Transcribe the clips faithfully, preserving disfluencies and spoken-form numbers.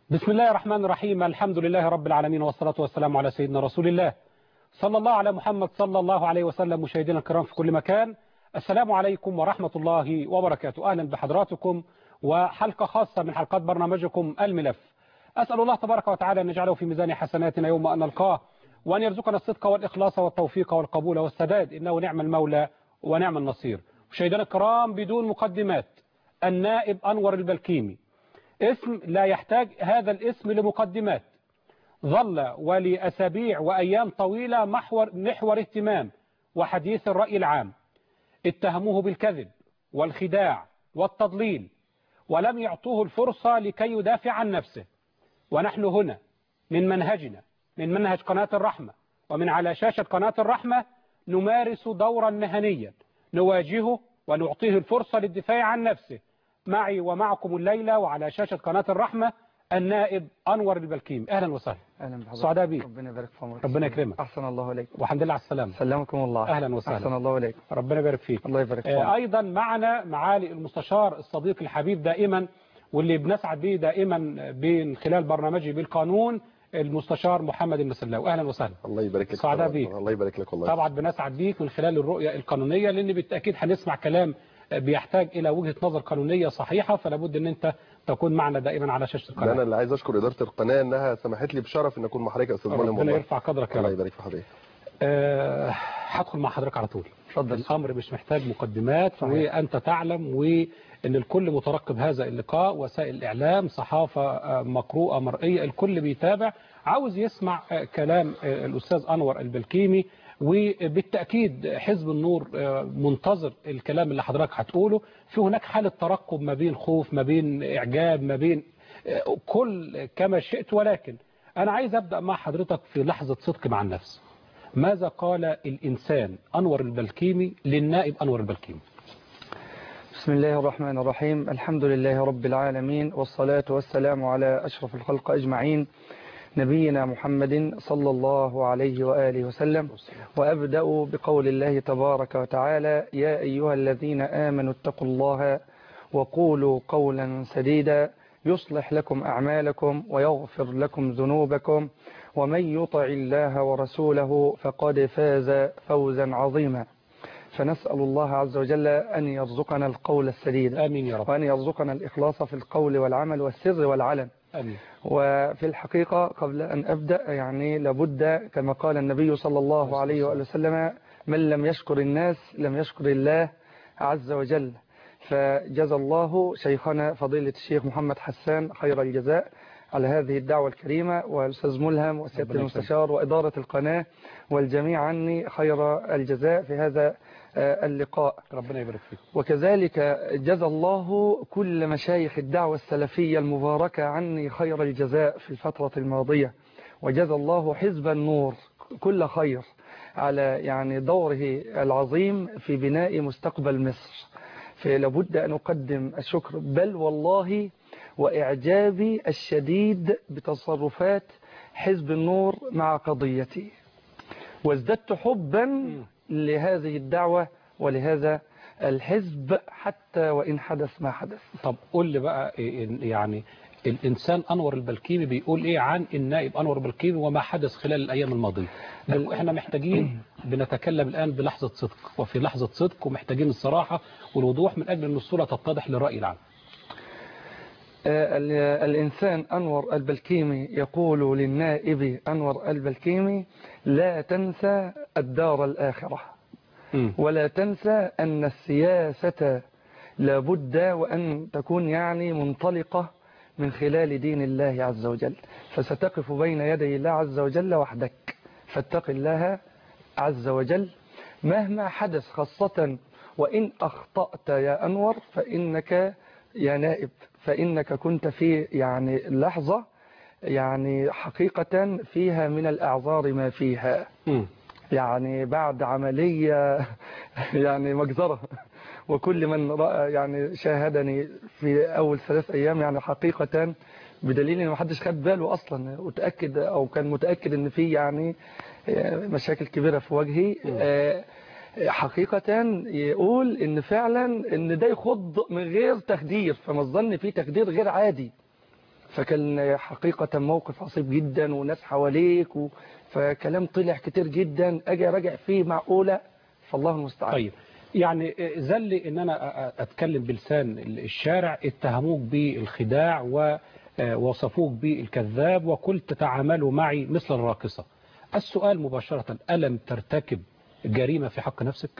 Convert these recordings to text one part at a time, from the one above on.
بسم الله الرحمن الرحيم. الحمد لله رب العالمين، والصلاة والسلام على سيدنا رسول الله صلى الله على محمد صلى الله عليه وسلم. مشاهدينا الكرام في كل مكان، السلام عليكم ورحمة الله وبركاته. أهلا بحضراتكم وحلقة خاصة من حلقات برنامجكم الملف. أسأل الله تبارك وتعالى أن يجعله في ميزان حسناتنا يوم أن نلقاه، وأن يرزقنا الصدق والإخلاص والتوفيق والقبول والسداد، إنه نعم المولى ونعم النصير. مشاهدينا الكرام، بدون مقدمات، النائب أنور البلكيمي اسم لا يحتاج هذا الاسم لمقدمات. ظل ولأسابيع وأيام طويلة محور محور اهتمام وحديث الرأي العام. اتهموه بالكذب والخداع والتضليل، ولم يعطوه الفرصة لكي يدافع عن نفسه. ونحن هنا من منهجنا، من منهج قناة الرحمة ومن على شاشة قناة الرحمة، نمارس دورا مهنيا نواجهه ونعطيه الفرصة للدفاع عن نفسه. معي ومعكم الليلة وعلى شاشة قناة الرحمة النائب أنور البلكيمي. أهلا وسهلا. اهلا بحضرتك. سعداء بيك. ربنا يبارك في عمرك. ربنا يكرمك. احسن الله عليك. والحمد لله على السلامة. سلمكم الله. أهلا وسهلا. احسن الله عليك. ربنا يبارك فيك. الله يبارك فيك. آه أيضا معنا معالي المستشار الصديق الحبيب دائما، واللي بنسعد به دائما من خلال برنامجه بالقانون، المستشار محمد المسلاوي. اهلا وسهلا. الله يبارك لك. سعداء بيك. الله يبارك لك والله. طبعا بنسعد بيك من خلال الرؤية القانونية، لان بالتأكيد هنسمع كلام بيحتاج الى وجهة نظر قانونية صحيحة، فلا بد ان انت تكون معنا دائما على شاشة القناة. انا اللي عايز اشكر إدارة القناة انها سمحت لي بشرف ان اكون مع حضرتك يا استاذ ملهم. ربنا يرفع قدرك يا الله رب. يبارك في حضرتك. أه هدخل مع حضرتك على طول. اتفضل. الامر مش محتاج مقدمات. صحيح. وانت تعلم وان الكل مترقب هذا اللقاء، وسائل الاعلام، صحافة مقروءة مرئية، الكل بيتابع، عاوز يسمع كلام الاستاذ انور البلكيمي. وبالتأكيد حزب النور منتظر الكلام اللي حضرتك هتقوله. في هناك حالة ترقب، ما بين خوف، ما بين إعجاب، ما بين كل كما شئت. ولكن أنا عايز أبدأ مع حضرتك في لحظة صدق مع النفس. ماذا قال الإنسان أنور البلكيمي للنائب أنور البلكيمي؟ بسم الله الرحمن الرحيم. الحمد لله رب العالمين، والصلاة والسلام على أشرف الخلق أجمعين، نبينا محمد صلى الله عليه وآله وسلم. وأبدأ بقول الله تبارك وتعالى: يا أيها الذين آمنوا اتقوا الله وقولوا قولا سديدا يصلح لكم أعمالكم ويغفر لكم ذنوبكم، ومن يطع الله ورسوله فقد فاز فوزا عظيما. فنسأل الله عز وجل أن يرزقنا القول السديد، آمين يا رب. وأن يرزقنا الإخلاص في القول والعمل والسر والعلن. آمين. وفي الحقيقة قبل أن أبدأ، يعني لابد كما قال النبي صلى الله عليه وآله وسلم: من لم يشكر الناس لم يشكر الله عز وجل. فجزى الله شيخنا فضيلة الشيخ محمد حسان خير الجزاء على هذه الدعوة الكريمة، والأستاذ ملهم وسيادة المستشار وإدارة القناة والجميع عني خير الجزاء في هذا اللقاء. ربنا يبارك فيك. وكذلك جزى الله كل مشايخ الدعوة السلفية المباركة عني خير الجزاء في الفترة الماضية، وجزى الله حزب النور كل خير على يعني دوره العظيم في بناء مستقبل مصر. فلابد أن أقدم الشكر، بل والله وإعجابي الشديد بتصرفات حزب النور مع قضيتي، وازددت حبا لهذه الدعوة ولهذا الحزب حتى وإن حدث ما حدث. طب قول لي بقى، يعني الإنسان أنور البلكيمي بيقول إيه عن النائب أنور البلكيمي وما حدث خلال الأيام الماضية؟ إحنا محتاجين بنتكلم الآن بلحظة صدق، وفي لحظة صدق، ومحتاجين الصراحة والوضوح من أجل أن الصورة تتضح للرأي العام. الإنسان أنور البلكيمي يقول للنائب أنور البلكيمي: لا تنسى الدار الآخرة، ولا تنسى أن السياسة لابد وأن تكون يعني منطلقة من خلال دين الله عز وجل، فستقف بين يدي الله عز وجل وحدك، فاتق الله عز وجل مهما حدث، خاصة وإن أخطأت يا أنور فإنك يا نائب فإنك كنت في يعني لحظة يعني حقيقة فيها من الأعذار ما فيها، يعني بعد عملية يعني مجزرة. وكل من رأى يعني شاهدني في أول ثلاث أيام يعني حقيقة، بدليل إن ما حدش خد باله أصلا، وتأكد أو كان متأكد إن في يعني مشاكل كبيرة في وجهي. حقيقة يقول إن فعلا إن ده يخض من غير تخدير، فما الظن فيه تخدير غير عادي. فكان حقيقة موقف عصيب جدا وناس حواليك و... فكلام طلع كتير جدا، اجي راجع فيه معقولة، فالله المستعان. طيب يعني زل ان انا اتكلم بلسان الشارع، اتهموك بالخداع ووصفوك بالكذاب وقلت تعاملوا معي مثل الراقصة. السؤال مباشرة، ألم ترتكب جريمة في حق نفسك؟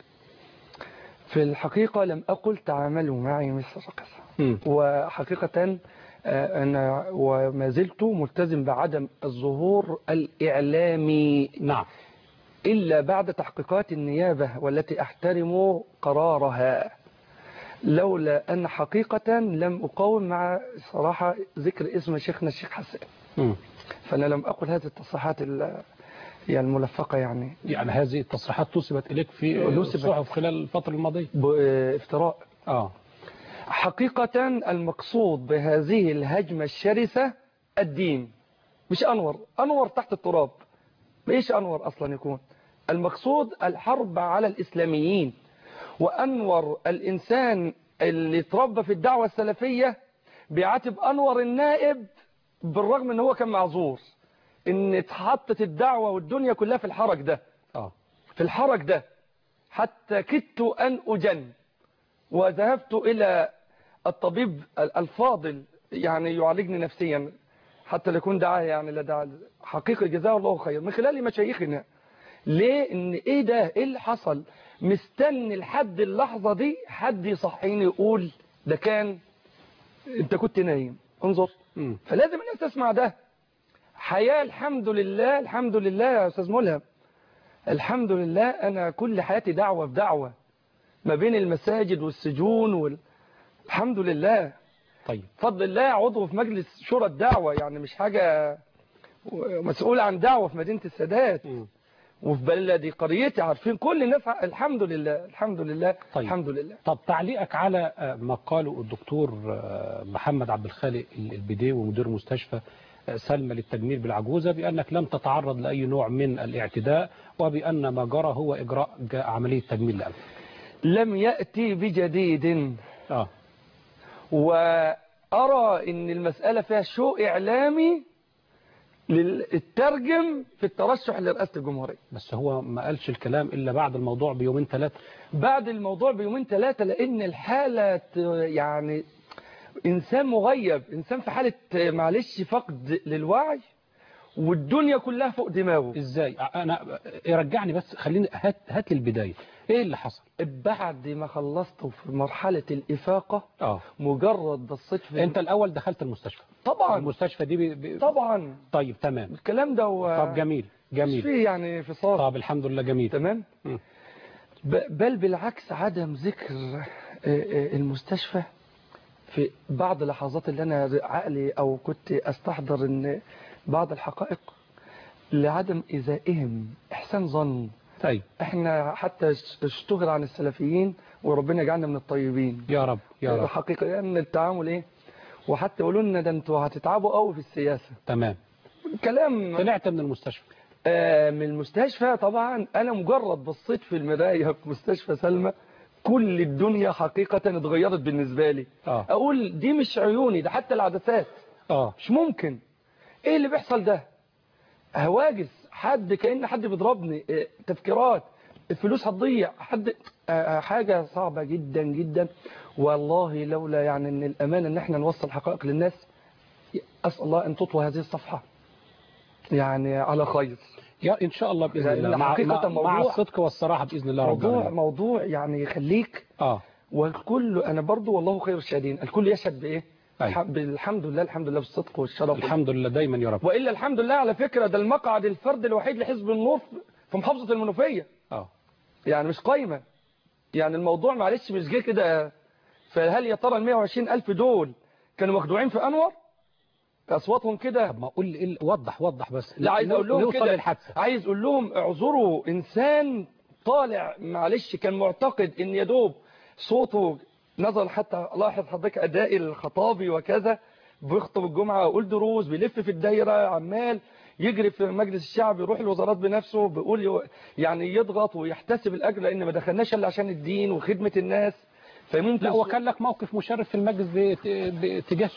في الحقيقة لم أقل تعاملوا معي مثل الراقصة، وحقيقة أنا وما زلت ملتزم بعدم الظهور الإعلامي. نعم. إلا بعد تحقيقات النيابة والتي أحترم قرارها، لولا أن حقيقة لم أقاوم مع صراحة ذكر اسم شيخنا الشيخ حسان. م. فأنا لم أقل هذه التصريحات يعني الملفقة. يعني يعني هذه التصريحات نسبت إليك في الصحف خلال الفترة الماضية بافتراء. آه. حقيقة المقصود بهذه الهجمة الشرسة الدين، مش أنور. أنور تحت التراب، ايش أنور أصلا يكون؟ المقصود الحرب على الإسلاميين. وأنور الإنسان اللي تربى في الدعوة السلفية بيعاتب أنور النائب بالرغم ان هو كان معذور، ان اتحطت الدعوة والدنيا كلها في الحرج ده. اه في الحرج ده حتى كدت أن أجن، وذهبت إلى الطبيب الفاضل يعني يعالجني نفسيا حتى ليكون دعاه، يعني لا دعاه حقيقي جزاه الله خير من خلال مشايخنا. ليه؟ ان ايه ده؟ ايه اللي حصل؟ مستني لحد اللحظة دي حد يصحيني يقول ده كان انت كنت نايم انظر. م. فلازم الناس تسمع ده. حياة الحمد لله، الحمد لله يا أستاذ ملهم، الحمد لله أنا كل حياتي دعوة في دعوة ما بين المساجد والسجون وال... الحمد لله. طيب فضل الله عضو في مجلس شورى الدعوة، يعني مش حاجة، مسؤول عن دعوة في مدينة السادات م. وفي بلدي قريتي عارفين كل الناس. الحمد لله الحمد لله. طيب. الحمد لله. طب تعليقك على ما قاله الدكتور محمد عبد الخالق البديوي مدير مستشفى سلمى للتجميل بالعجوزة بأنك لم تتعرض لأي نوع من الاعتداء وبأن ما جرى هو إجراء عملية تجميل لأنف؟ لم يأتي بجديد. آه. وأرى أن المسألة فيها شو إعلامي للترجم في الترشح لرئاسة الجمهورية. بس هو ما قالش الكلام إلا بعد الموضوع بيومين ثلاثة. بعد الموضوع بيومين ثلاثة، لأن الحالة يعني إنسان مغيب، إنسان في حالة معلش فقد للوعي والدنيا كلها فوق دماغه. إزاي؟ أنا يرجعني بس، خليني هات, هات لي البداية. إيه اللي حصل؟ بعد ما خلصت في مرحلة الإفاقة آه. مجرد بصيت في أنت الأول دخلت المستشفى؟ طبعا. المستشفى دي بي... بي... طبعا. طيب تمام. الكلام ده و... طب جميل جميل. في يعني في صار. طب الحمد لله جميل. تمام. م. بل بالعكس عدم ذكر المستشفى في بعض اللحظات اللي أنا عقلي أو كنت أستحضر إن بعض الحقائق لعدم إيذائهم إحسان ظن. طيب إحنا حتى اشتهر عن السلفيين وربنا يجعلنا من الطيبين يا رب يا رب. حقيقة أن يعني التعامل إيه، وحتى يقولوا لنا ده أنتوا هتتعبوا قوي في السياسة. تمام. كلام. طلعت من المستشفى؟ آه من المستشفى طبعا. أنا مجرد بصيت في المراية في مستشفى سلمى كل الدنيا حقيقة اتغيرت بالنسبة لي. آه. أقول دي مش عيوني، ده حتى العدسات. آه. مش ممكن. إيه اللي بيحصل ده؟ هواجس، حد كأن حد بيضربني، إيه تفكيرات، الفلوس هتضيع، حد آه حاجة صعبة جدا جدا. والله لولا يعني ان الأمانة ان احنا نوصل حقائق للناس، أسأل الله أن تطوى هذه الصفحة يعني على خير. يا إن شاء الله بإذن الله، مع, مع, مع الصدق والصراحة بإذن الله رب العالمين. موضوع موضوع يعني يخليك آه. والكل أنا برضو والله خير الشاهدين، الكل يشهد بإيه؟ أي. بالحمد لله الحمد لله بالصدق والشرف. الحمد لله دايما يا رب. وإلا الحمد لله على فكرة ده المقعد الفرد الوحيد لحزب النور في محافظة المنوفية. آه. يعني مش قايمة، يعني الموضوع معلش مش جه كده. فهل يا ترى ال مئة وعشرين ألف دول كانوا مخدوعين في أنور؟ أصواتهم كده. طب ما أقول لي وضح وضح بس. لا عايز أقول لهم كده، عايز أقول لهم اعذروا إنسان طالع معلش كان معتقد إن يا دوب صوته نظر. حتى لاحظ حضرتك أداء الخطابي وكذا، بيخطب الجمعة ويقول دروس، بيلف في الدايرة عمال يجري في مجلس الشعب، يروح الوزارات بنفسه، بيقول يعني يضغط ويحتسب الأجر لأن ما دخلناش إلا عشان الدين وخدمة الناس. فممكن لا وكان لك موقف مشرف في المجلس باتجاه سوريا.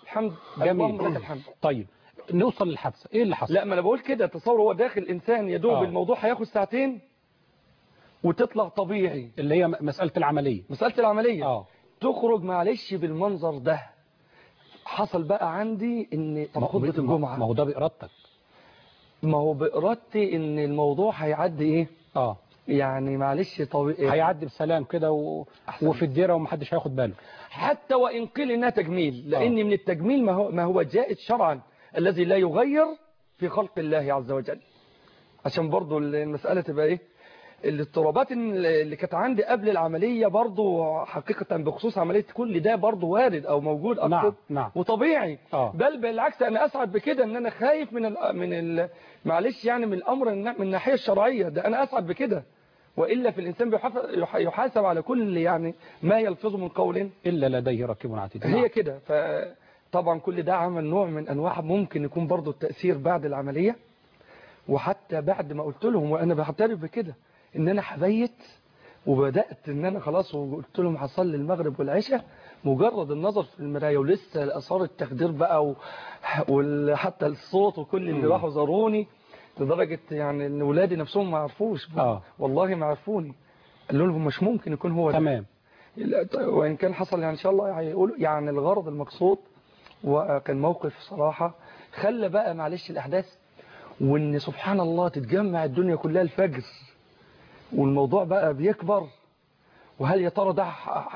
الحمد. جميل. اللهم لك الحمد. طيب نوصل للحادثه، ايه اللي حصل؟ لا ما انا بقول كده، تصور هو داخل انسان يا دوب آه. الموضوع هياخد ساعتين وتطلع طبيعي. اللي هي مساله العمليه. مساله العمليه اه تخرج معلش بالمنظر ده. حصل بقى عندي ان طب خطبه الجمعه، ما هو ده بارادتك. ما هو بارادتي ان الموضوع هيعدي ايه اه يعني معلش طبيعي، هيعدي بسلام كده و... وفي الديره ومحدش هياخد باله، حتى وان قيل انها تجميل، لان آه. من التجميل ما هو ما هو جائز شرعا الذي لا يغير في خلق الله عز وجل. عشان برضو المساله تبقى ايه، الاضطرابات اللي كانت عندي قبل العملية برضو حقيقة بخصوص عملية كل ده برضو وارد او موجود اقصد. نعم نعم. وطبيعي. آه. بل بالعكس انا اسعد بكده، ان انا خايف من ال من ال معلش يعني من الامر من الناحية الشرعية ده، انا اسعد بكده. والا في الانسان يحاسب على كل يعني ما يلفظه من قول الا لديه رقيب عتيد. هي كده. فطبعا كل ده عمل نوع من انواع ممكن يكون برضو التأثير بعد العملية. وحتى بعد ما قلت لهم وانا بعترف بكده ان انا هبيت، وبدأت ان انا خلاص وقلت لهم هصلي المغرب والعشاء، مجرد النظر في المرايه ولسه اثار التخدير بقى وحتى الصوت وكل اللي راحوا زاروني، لدرجه يعني ان ولادي نفسهم ما عرفوش. آه. والله ما عرفوني، قالوا لهم مش ممكن يكون هو ده. تمام. وان كان حصل يعني ان شاء الله هيقولوا يعني الغرض المقصود. وكان موقف صراحه خلى بقى معلش الاحداث، وان سبحان الله تتجمع الدنيا كلها الفجر والموضوع بقى بيكبر. وهل يا ترى ده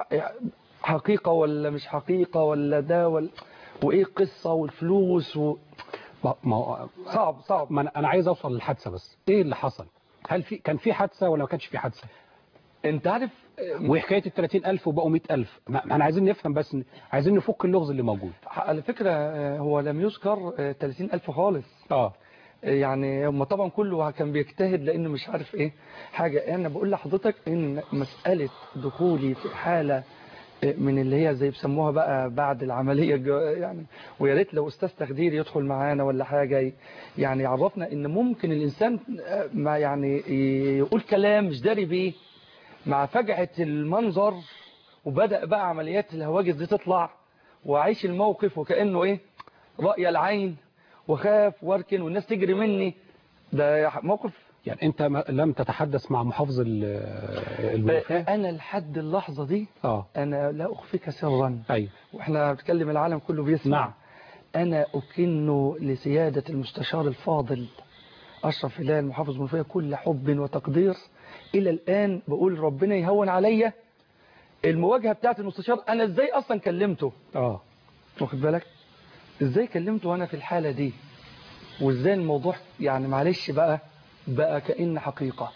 حقيقة ولا مش حقيقة ولا ده ولا وايه القصة والفلوس و... ما صعب صعب. ما انا عايز اوصل للحادثة، بس ايه اللي حصل؟ هل في كان في حادثة ولا ما كانش في حادثة؟ انت عارف وحكاية ال ثلاثين ألف وبقوا مئة ألف، ما احنا عايزين نفهم، بس عايزين نفك اللغز اللي موجود. على فكرة هو لم يذكر ثلاثين ألف خالص. اه يعني هم طبعا كله كان بيجتهد لانه مش عارف ايه حاجة. انا بقول لحضرتك ان مسألة دخولي في حالة من اللي هي زي بسموها بقى بعد العملية يعني، ويا ريت لو استاذ تخدير يدخل معانا ولا حاجة يعني يعرفنا ان ممكن الانسان ما يعني يقول كلام مش داري بيه مع فجعة المنظر، وبدأ بقى عمليات الهواجس دي تطلع، وعيش الموقف وكأنه ايه رأي العين، وخاف واركن والناس تجري مني. ده موقف يعني. انت لم تتحدث مع محافظ المنوفية؟ انا لحد اللحظة دي اه انا لا اخفيك سرا. ايوه واحنا بنتكلم العالم كله بيسمع. نعم. انا اكن لسيادة المستشار الفاضل اشرف هلال محافظ المنوفية كل حب وتقدير. الى الان بقول ربنا يهون عليا المواجهة بتاعت المستشار. انا ازاي اصلا كلمته؟ اه واخد بالك ازاي كلمته وانا في الحالة دي، وازاي الموضوع يعني معلش بقى بقى كأن حقيقة.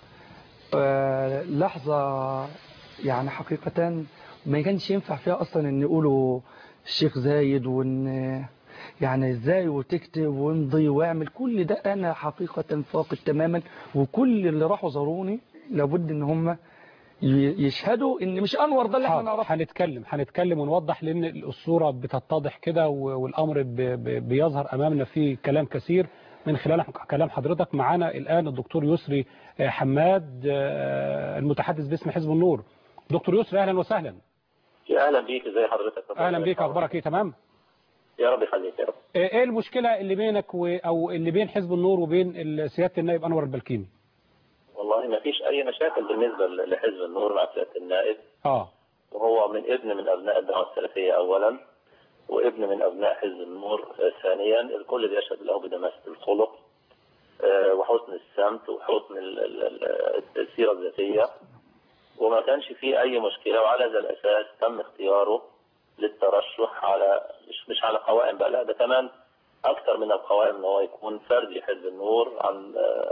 آه لحظة يعني حقيقة ما كانش ينفع فيها اصلا ان يقولوا الشيخ زايد، وان يعني ازاي وتكتب وامضي واعمل كل ده. انا حقيقة فاقد تماما، وكل اللي راحوا زاروني لابد ان هم يشهدوا ان مش انور ده اللي احنا نعرفه. هنتكلم هنتكلم ونوضح، لان الصورة بتتضح كده والامر بيظهر امامنا في كلام كثير من خلال كلام حضرتك. معانا الان الدكتور يسري حماد المتحدث باسم حزب النور. دكتور يسري اهلا وسهلا. اهلا بيك، ازي حضرتك؟ اهلا بيك، اخبارك ايه؟ تمام يا رب يخليك يا رب. ايه المشكلة اللي بينك و... او اللي بين حزب النور وبين سيادة النائب انور البلكيمي؟ والله ما فيش اي مشاكل بالنسبة لحزب النور مع سيادة النائب. اه وهو من ابن من ابناء الدعوة السلفية اولا، وابن من ابناء حزب النور ثانيا. الكل بيشهد له بدماسة الخلق وحسن السمت وحسن السيرة الذاتية، وما كانش فيه اي مشكلة. وعلى هذا الاساس تم اختياره للترشح على مش مش على قوائم بقى، لا ده كمان اكثر من القوائم ان هو يكون فردي حزب النور عن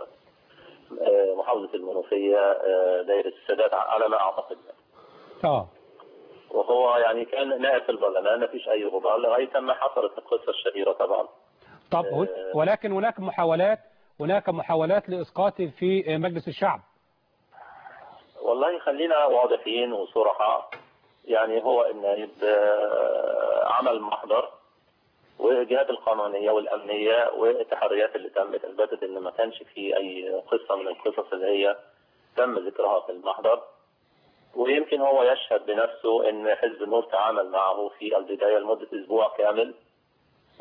محافظة المنوفية دايرة السادات على ما اعتقد. اه وهو يعني كان نائب في البرلمان، ما فيش اي غبار لغايه ما حصلت القصه الشهيره طبعا. طب ولكن هناك محاولات هناك محاولات لاسقاطه في مجلس الشعب. والله خلينا واضحين وصراحه، يعني هو النائب عمل محضر، والجهات القانونيه والامنيه والتحريات اللي تمت اثبتت ان ما كانش في اي قصه من القصص اللي هي تم ذكرها في المحضر. ويمكن هو يشهد بنفسه ان حزب النور تعامل معه في البدايه لمده اسبوع كامل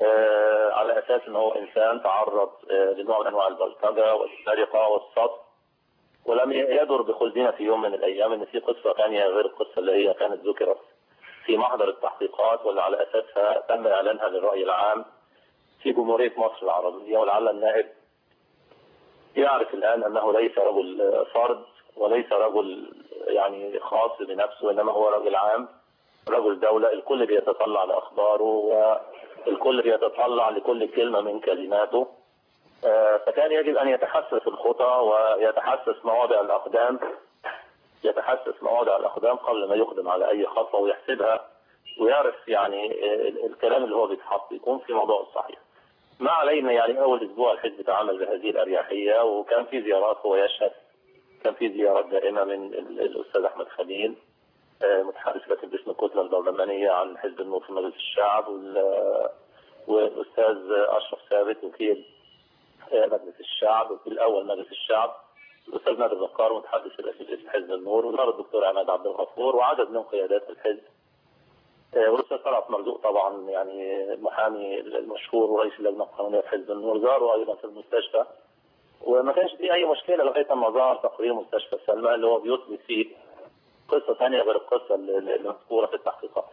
على اساس ان هو انسان تعرض لنوع من انواع البلطجه والسرقه والسطو، ولم يدر بخلدنا في يوم من الايام ان في قصه ثانيه غير القصه اللي هي كانت ذكرت في محضر التحقيقات واللي على اساسها تم اعلانها للراي العام في جمهوريه مصر العربيه. ولعل النائب يعرف الان انه ليس رجل فرد وليس رجل يعني خاص بنفسه، انما هو رجل عام، رجل دوله، الكل بيتطلع لاخباره والكل بيتطلع لكل كلمه من كلماته. فكان يجب ان يتحسس الخطى ويتحسس مواضع الاقدام يتحسس مواضع الاقدام قبل ما يقدم على اي خطوه ويحسبها ويعرف يعني الكلام اللي هو بيتحط يكون في موضوع الصحيح. ما علينا يعني اول اسبوع الحزب تعامل بهذه الاريحيه، وكان في زيارات هو يشهد، كان في زيارات دائمه من الاستاذ احمد خليل متحدث لكن باسم الكتله البرلمانيه عن حزب النور في مجلس الشعب، والاستاذ اشرف ثابت وكيل مجلس الشعب وكيل اول مجلس الشعب، الاستاذ نادر بكار متحدث الرئيسي باسم حزب النور، وزار الدكتور عماد عبد الغفور وعدد من قيادات الحزب، والاستاذ طلعت مرزوق طبعا يعني المحامي المشهور ورئيس اللجنه القانونيه في حزب النور زاره ايضا في المستشفى، وما كانش في اي مشكله لغايه ما ظهر تقرير مستشفى سلمى اللي هو بيثبت فيه قصه ثانيه غير القصه اللي مذكوره في التحقيقات.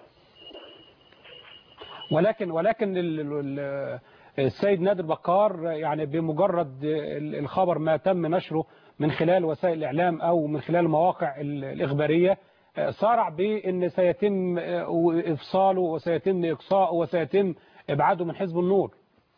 ولكن ولكن السيد نادر بكار يعني بمجرد الخبر ما تم نشره من خلال وسائل الاعلام او من خلال المواقع الاخباريه صارع بان سيتم افصاله وسيتم اقصائه وسيتم ابعاده من حزب النور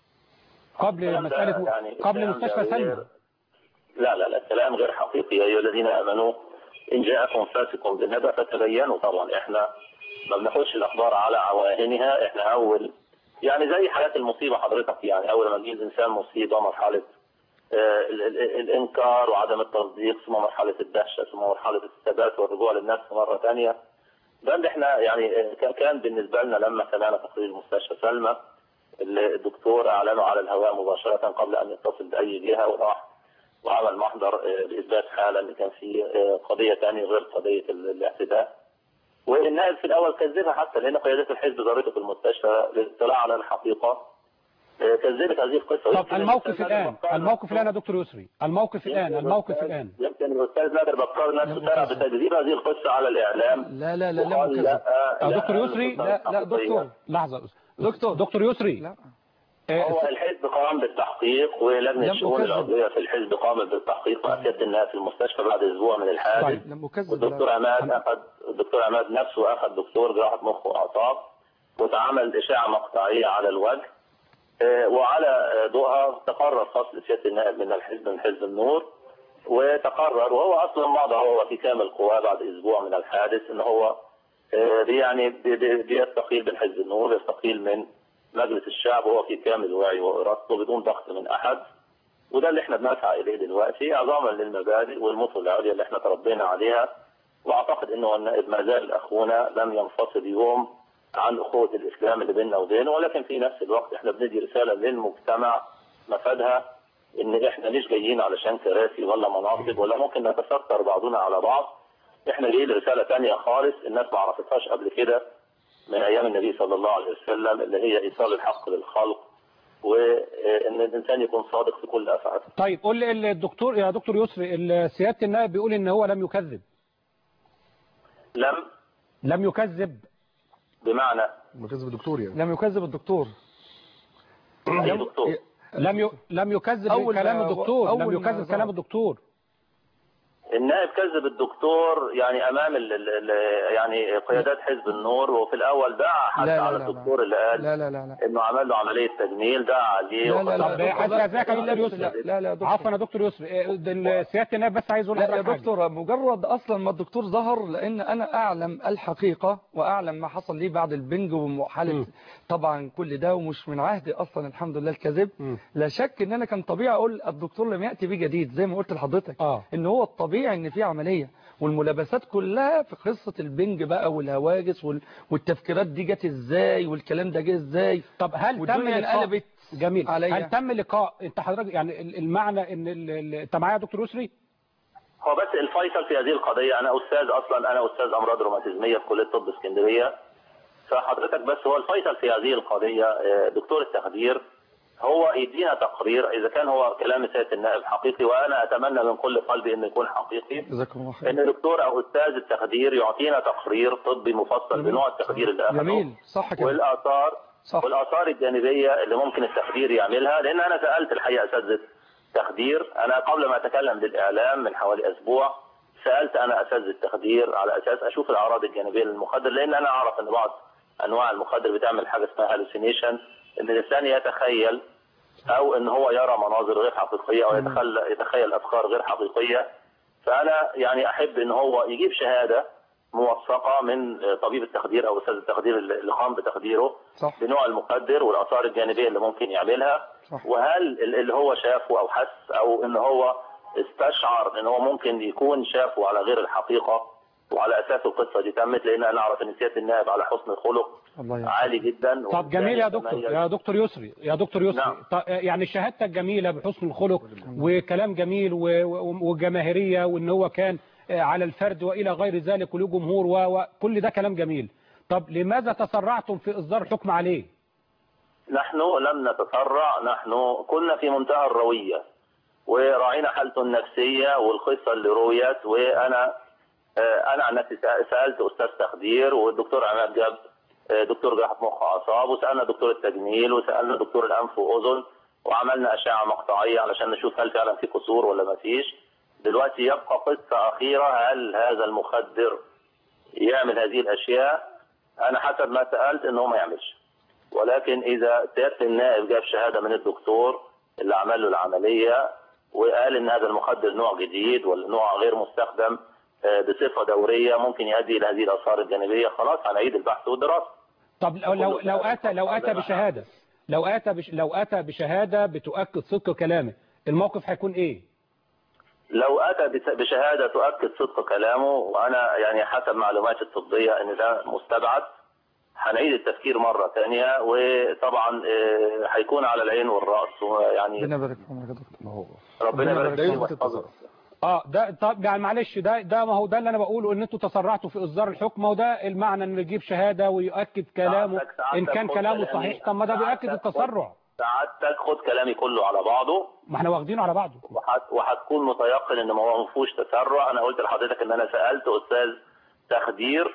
قبل مساله يعني قبل مستشفى سلمى. لا لا لا الكلام غير حقيقي. يا ايها الذين امنوا ان جاءكم فاسق بنبأ فتبينوا. طبعا احنا ما بناخدش الاخبار على عوائنها، احنا اول يعني زي حالات المصيبه حضرتك، يعني اول ما تجي الانسان مصيبه مرحله آه الانكار وعدم التصديق، ثم مرحله الدهشه، ثم مرحله الثبات والرجوع للنفس مره ثانيه. ده اللي احنا يعني كان بالنسبه لنا لما سمعنا تقرير مستشفى سلمى الدكتور اعلنه على الهواء مباشره قبل ان يتصل باي جهه، وراح وعمل محضر لاثبات حاله ان كان في قضيه ثانيه غير قضيه الاعتداء. والنائب في الاول كذبها حتى لان قيادات الحزب زارته في المستشفى للاطلاع على الحقيقه، كذبت هذه القصه. طب الموقف الان الموقف الان يا دكتور يسري، الموقف الان الموقف الان يمكن الاستاذ نادر بكار نفسه سرع بتكذيب هذه القصه على الاعلام. لا لا لا لا لا دكتور يسري لا لا دكتور لحظه دكتور دكتور يسري لا. هو الحزب قام بالتحقيق ولجنه الشؤون العضويه في الحزب قامت بالتحقيق وافادت الناس في المستشفى بعد اسبوع من الحادث. والدكتور عماد اخذ الدكتور عماد نفسه اخذ دكتور جراحه مخ واعصاب وتعمل اشعه مقطعيه على الوجه، وعلى ضوءها تقرر فصل سياده النائب من الحزب من حزب النور، وتقرر وهو اصلا ماضى هو في كامل قواه بعد اسبوع من الحادث ان هو يعني بيستقيل من حزب النور، بيستقيل من مجلس الشعب وهو في كامل وعي وارادته بدون ضغط من احد. وده اللي احنا بنسعى اليه دلوقتي عظاما للمبادئ والمثل العليا اللي احنا تربينا عليها. واعتقد انه النائب ما زال اخونا لم ينفصل يوم عن اخوه الاسلام اللي بيننا وبينه، ولكن في نفس الوقت احنا بندي رساله للمجتمع مفادها ان احنا مش جايين علشان كراسي ولا مناصب ولا ممكن نتستر بعضنا على بعض. احنا جايين رساله ثانيه خالص الناس ما عرفتهاش قبل كده من ايام النبي صلى الله عليه وسلم، اللي هي ايصال الحق للخلق وان الانسان يكون صادق في كل افعاله. طيب قول لي الدكتور يا دكتور يسري، سياده النائب بيقول ان هو لم يكذب. لم لم يكذب بمعنى لم يكذب الدكتور يعني لم يكذب الدكتور اي دكتور لم ي... لم يكذب كلام الدكتور لم يكذب كلام الدكتور. النائب كذب الدكتور يعني امام ال ال يعني قيادات حزب النور، وفي الاول دعا حتى على الدكتور اللي قال لا لا لا لا انه عمل له عمليه تجميل، دعا عليه. لا لا لا ازيك يا دكتور يسري؟ لا لا عفوا يا دكتور يسري، سياده النائب بس عايز اقول لا يا دكتور مجرد اصلا ما الدكتور ظهر، لان انا اعلم الحقيقه واعلم ما حصل لي بعد البنج وحاله طبعا كل ده، ومش من عهدي اصلا الحمد لله الكذب. لا شك ان انا كان طبيعي اقول الدكتور لم ياتي بجديد زي ما قلت لحضرتك آه. ان هو الطبيعي ان في عمليه، والملابسات كلها في قصه البنج بقى والهواجس والتفكيرات دي جت ازاي والكلام ده جه ازاي. طب هل تم لقاء جميل عليا. هل تم لقاء انت حضرتك يعني المعنى ان انت معايا يا دكتور يسري؟ هو بس الفيصل في هذه القضيه، انا استاذ اصلا انا استاذ امراض روماتيزميه في كليه طب اسكندريه، فحضرتك بس هو الفيصل في هذه القضيه دكتور التخدير هو يدينا تقرير اذا كان هو كلام سياده النائب حقيقي، وانا اتمنى من كل قلبي انه يكون حقيقي. جزاكم الله خير. ان دكتور او استاذ التخدير يعطينا تقرير طبي مفصل بنوع التخدير اللي اخذه. جميل، صح كده. والاثار صح. والاثار الجانبيه اللي ممكن التخدير يعملها، لان انا سالت الحقيقه اساتذه تخدير. انا قبل ما اتكلم للاعلام من حوالي اسبوع سالت انا اساتذه التخدير على اساس اشوف الاعراض الجانبيه للمخدر، لان انا اعرف ان بعض انواع المخدر بتعمل حاجه اسمها هالوسينيشن، ان الانسان يتخيل او ان هو يرى مناظر غير حقيقيه او يتخيل يتخيل افكار غير حقيقيه. فانا يعني احب ان هو يجيب شهاده موثقه من طبيب التخدير او استاذ التخدير اللي قام بتخديره صح. بنوع المخدر والاثار الجانبيه اللي ممكن يعملها. صح. وهل اللي هو شافه او حس او ان هو استشعر ان هو ممكن يكون شافه على غير الحقيقه، وعلى اساس القصه دي تمت، لان انا اعرف ان سياده النائب على حسن الخلق عالي جدا. طب جميل يا دكتور يا دكتور يسري يا دكتور يسري نعم. يعني شهادتك جميله بحسن الخلق وكلام جميل وجماهيريه، وان هو كان على الفرد والى غير ذلك وله جمهور وكل ده كلام جميل. طب لماذا تسرعتم في اصدار حكم عليه؟ نحن لم نتسرع، نحن كنا في منتهى الرويه وراعينا حالته النفسيه والقصه اللي رويت. وانا انا عن نفسي سالت استاذ تخدير، والدكتور عماد جاب دكتور جراحه مخ واعصاب، وسالنا دكتور التجميل، وسالنا دكتور الانف واذن، وعملنا اشعه مقطعيه علشان نشوف هل فعلا في قصور ولا ما فيش. دلوقتي يبقى قصه اخيره، هل هذا المخدر يعمل هذه الاشياء؟ انا حسب ما سالت ان هو ما يعملش، ولكن اذا سياده النائب جاب شهاده من الدكتور اللي عمل له العمليه وقال ان هذا المخدر نوع جديد ولا نوع غير مستخدم بصفه دوريه ممكن يؤدي الى هذه الاثار الجانبيه، خلاص هنعيد البحث والدراسه. طب لو لو لو اتى لو اتى بشهاده لو اتى بش لو اتى بشهاده بتؤكد صدق كلامه، الموقف هيكون ايه؟ لو اتى بشهاده تؤكد صدق كلامه، وانا يعني حسب معلوماتي الطبيه ان ده مستبعد، هنعيد التفكير مره ثانيه، وطبعا هيكون على العين والراس. ويعني ربنا يبارك فيك يا دكتور. ربنا يبارك فيك. اه ده طب يعني معلش ده ده ما هو ده اللي انا بقوله، ان انتوا تسرعتوا في اصدار الحكم، وده المعنى ان يجيب شهاده ويؤكد كلامه. ساعتك ساعتك ان كان كلامه صحيح طب ما ده بيؤكد التسرع. سعادتك خد كلامي كله على بعضه، ما احنا واخدينه على بعضه، وهتكون متيقن ان ما هو ما فيهوش تسرع. انا قلت لحضرتك ان انا سالت استاذ تخدير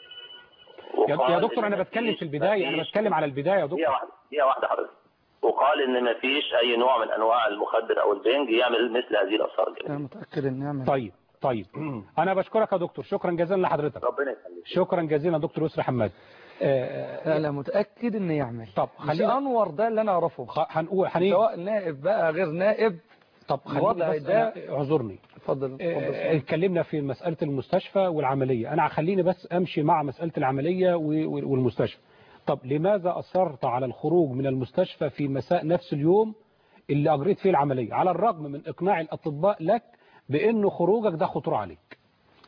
يا دكتور انا بتكلم في البدايه، انا بتكلم على البدايه يا دكتور. دقيقه واحده دقيقه واحده حضرتك. وقال ان ما فيش اي نوع من انواع المخدر او البنج يعمل مثل هذه الاثار الجانبيه. انا متاكد ان يعمل. طيب طيب انا بشكرك يا دكتور، شكرا جزيلا لحضرتك. ربنا يخليك. شكرا جزيلا دكتور يسري حماد. آه انا متاكد ان يعمل. طب خلينا انور ده اللي انا اعرفه. هنقول حنين سواء نائب بقى غير نائب. طب خليني ده اعذرني. اتفضل اتفضل. اتكلمنا في مساله المستشفى والعمليه، انا خليني بس امشي مع مساله العمليه والمستشفى. طب لماذا اصرت على الخروج من المستشفى في مساء نفس اليوم اللي اجريت فيه العمليه، على الرغم من اقناع الاطباء لك بانه خروجك ده خطوره عليك؟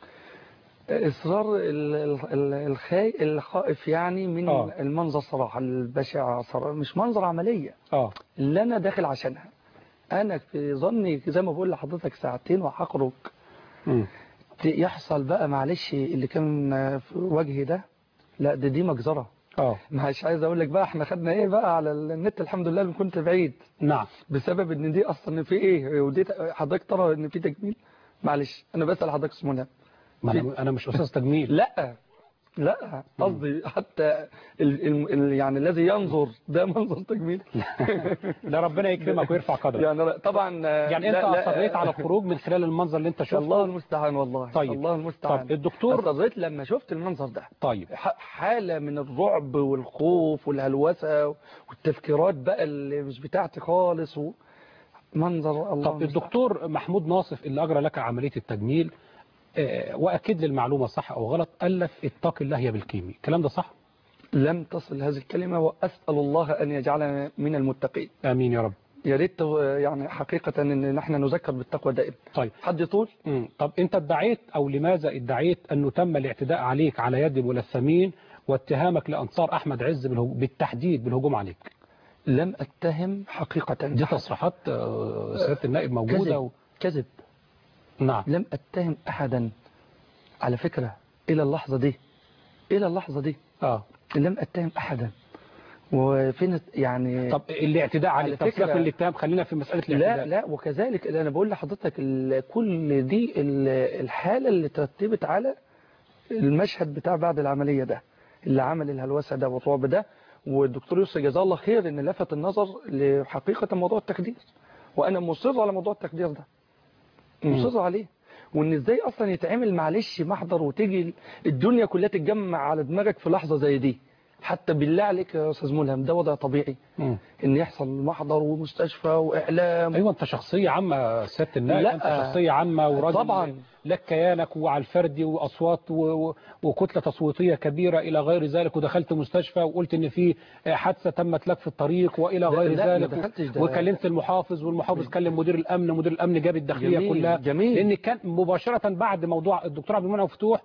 اصرار الخاي الخائف يعني من آه. المنظر صراحه البشع صراحه، مش منظر عمليه اه اللي انا داخل عشانها. انا في ظني زي ما بقول لحضرتك ساعتين وهخرج، يحصل بقى معلش اللي كان في وجهي ده، لا ده دي مجزره. اه مش عايز اقول لك بقى احنا خدنا ايه بقى على النت، الحمد لله اللي كنت بعيد. نعم. بسبب ان دي اصلا في ايه، ودي حضرتك ترى ان في تجميل. معلش انا بسال حضرتك اسمه ده. انا مش استاذ تجميل. لا لا قصدي حتى ال ال ال يعني الذي ينظر ده منظر تجميل. لا ربنا يكرمك ويرفع قدرك. يعني طبعا يعني انت اصريت على الخروج من خلال المنظر اللي انت شفته. الله المستعان والله. طيب. الله المستعان. طب الدكتور اصريت لما شفت المنظر ده. طيب حاله من الرعب والخوف والهلوسه والتفكيرات بقى اللي مش بتاعتي خالص ومنظر الله. طب الدكتور محمود ناصف اللي اجرى لك عمليه التجميل واكد لي المعلومه صح او غلط، الف اتق الله يا بالكيمي، الكلام ده صح؟ لم تصل هذه الكلمه، واسال الله ان يجعلنا من المتقين. امين يا رب. يا ريت يعني حقيقه ان نحن نذكر بالتقوى دائما. طيب حد يطول؟ امم طب انت ادعيت او لماذا ادعيت انه تم الاعتداء عليك على يد الملثمين واتهامك لانصار احمد عز بالتحديد بالهجوم عليك؟ لم اتهم حقيقه. دي تصريحات سياده النائب موجوده. كذب. و... كذب. نعم. لم اتهم احدا على فكره الى اللحظه دي الى اللحظه دي اه لم اتهم احدا. وفين يعني طب الاعتداء على التفسير من الاتهام، خلينا في مساله الاعتداء. لا لا وكذلك انا بقول لحضرتك كل دي الحاله اللي ترتبت على المشهد بتاع بعد العمليه ده، اللي عمل الهلوسه ده والرعب ده. والدكتور يسري جزاه الله خير ان لفت النظر لحقيقه موضوع التخدير، وانا مصر على موضوع التخدير ده، مصر عليه. وان ازاي اصلا يتعمل معلش محضر وتيجي الدنيا كلها تتجمع على دماغك في لحظه زي دي. حتى بالله عليك يا استاذ ملهم ده وضع طبيعي م. ان يحصل محضر ومستشفى واعلام. ايوه انت شخصيه عامه سياده النائب، انت شخصيه عامه وراجل طبعا لك كيانك وعلى الفردي واصوات و... وكتله تصويتيه كبيره الى غير ذلك، ودخلت مستشفى وقلت ان في حادثه تمت لك في الطريق والى غير ذلك، وكلمت المحافظ والمحافظ كلم مدير الامن، مدير الامن جاب الداخليه جميل كلها. جميل. لان كان مباشره بعد موضوع الدكتور عبد المنعم مفتوح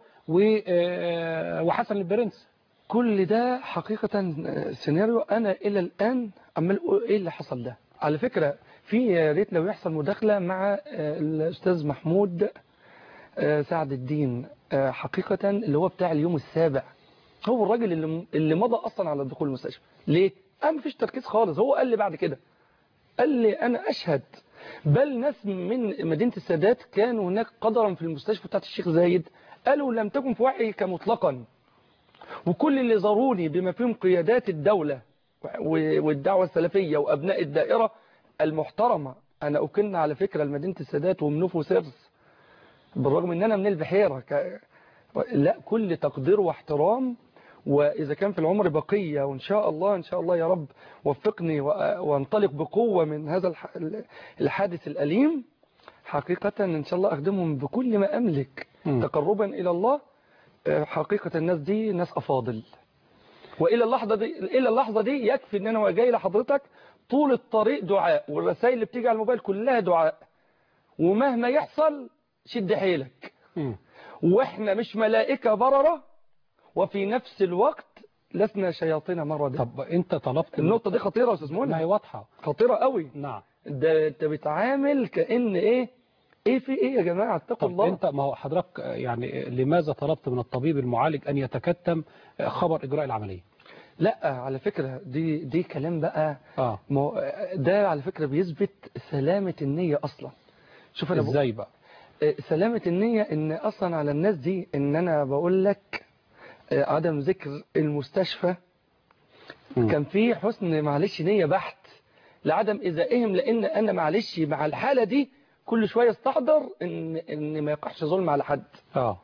وحسن البرنس. كل ده حقيقة سيناريو أنا إلى الآن عمال إيه اللي حصل ده. على فكرة في يا ريت لو يحصل مداخلة مع الأستاذ محمود سعد الدين، حقيقة اللي هو بتاع اليوم السابع، هو الراجل اللي اللي مضى أصلا على دخول المستشفى. ليه؟ أنا مفيش تركيز خالص. هو قال لي بعد كده، قال لي أنا أشهد بل ناس من مدينة السادات كانوا هناك قدرا في المستشفى بتاعت الشيخ زايد قالوا لم تكن في وعيك مطلقا، وكل اللي زاروني بما فيهم قيادات الدولة والدعوة السلفية وأبناء الدائرة المحترمة. أنا أكن على فكرة المدينة السادات ومنوف وسرس بالرغم أن أنا من البحيرة ك... لا كل تقدير واحترام. وإذا كان في العمر بقية وإن شاء الله إن شاء الله يا رب وفقني وانطلق بقوة من هذا الحادث الأليم، حقيقة إن شاء الله أخدمهم بكل ما أملك م. تقربا إلى الله. حقيقة الناس دي ناس أفاضل، وإلى اللحظة دي إلى اللحظة دي يكفي إن أنا جاي لحضرتك طول الطريق دعاء، والرسائل اللي بتيجي على الموبايل كلها دعاء، ومهما يحصل شد حيلك م. وإحنا مش ملائكة بررة، وفي نفس الوقت لسنا شياطين مرضى. طب أنت طلبت النقطة دي خطيرة يا أستاذ منى. ما هي واضحة، خطيرة قوي. نعم. ده أنت بتعامل كأن إيه ايه في ايه يا جماعه اتقوا الله. انت ما هو حضرتك يعني لماذا طلبت من الطبيب المعالج ان يتكتم خبر اجراء العمليه؟ لا على فكره دي دي كلام بقى اه ده على فكره بيثبت سلامه النيه اصلا. شوف انا ازاي بقى سلامه النيه؟ ان اصلا على الناس دي ان انا بقول لك عدم ذكر المستشفى م. كان في حسن معلش نيه بحت لعدم ايذائهم، لان انا معلش مع الحاله دي كل شوية استحضر ان ان ما يقعش ظلم على حد. اه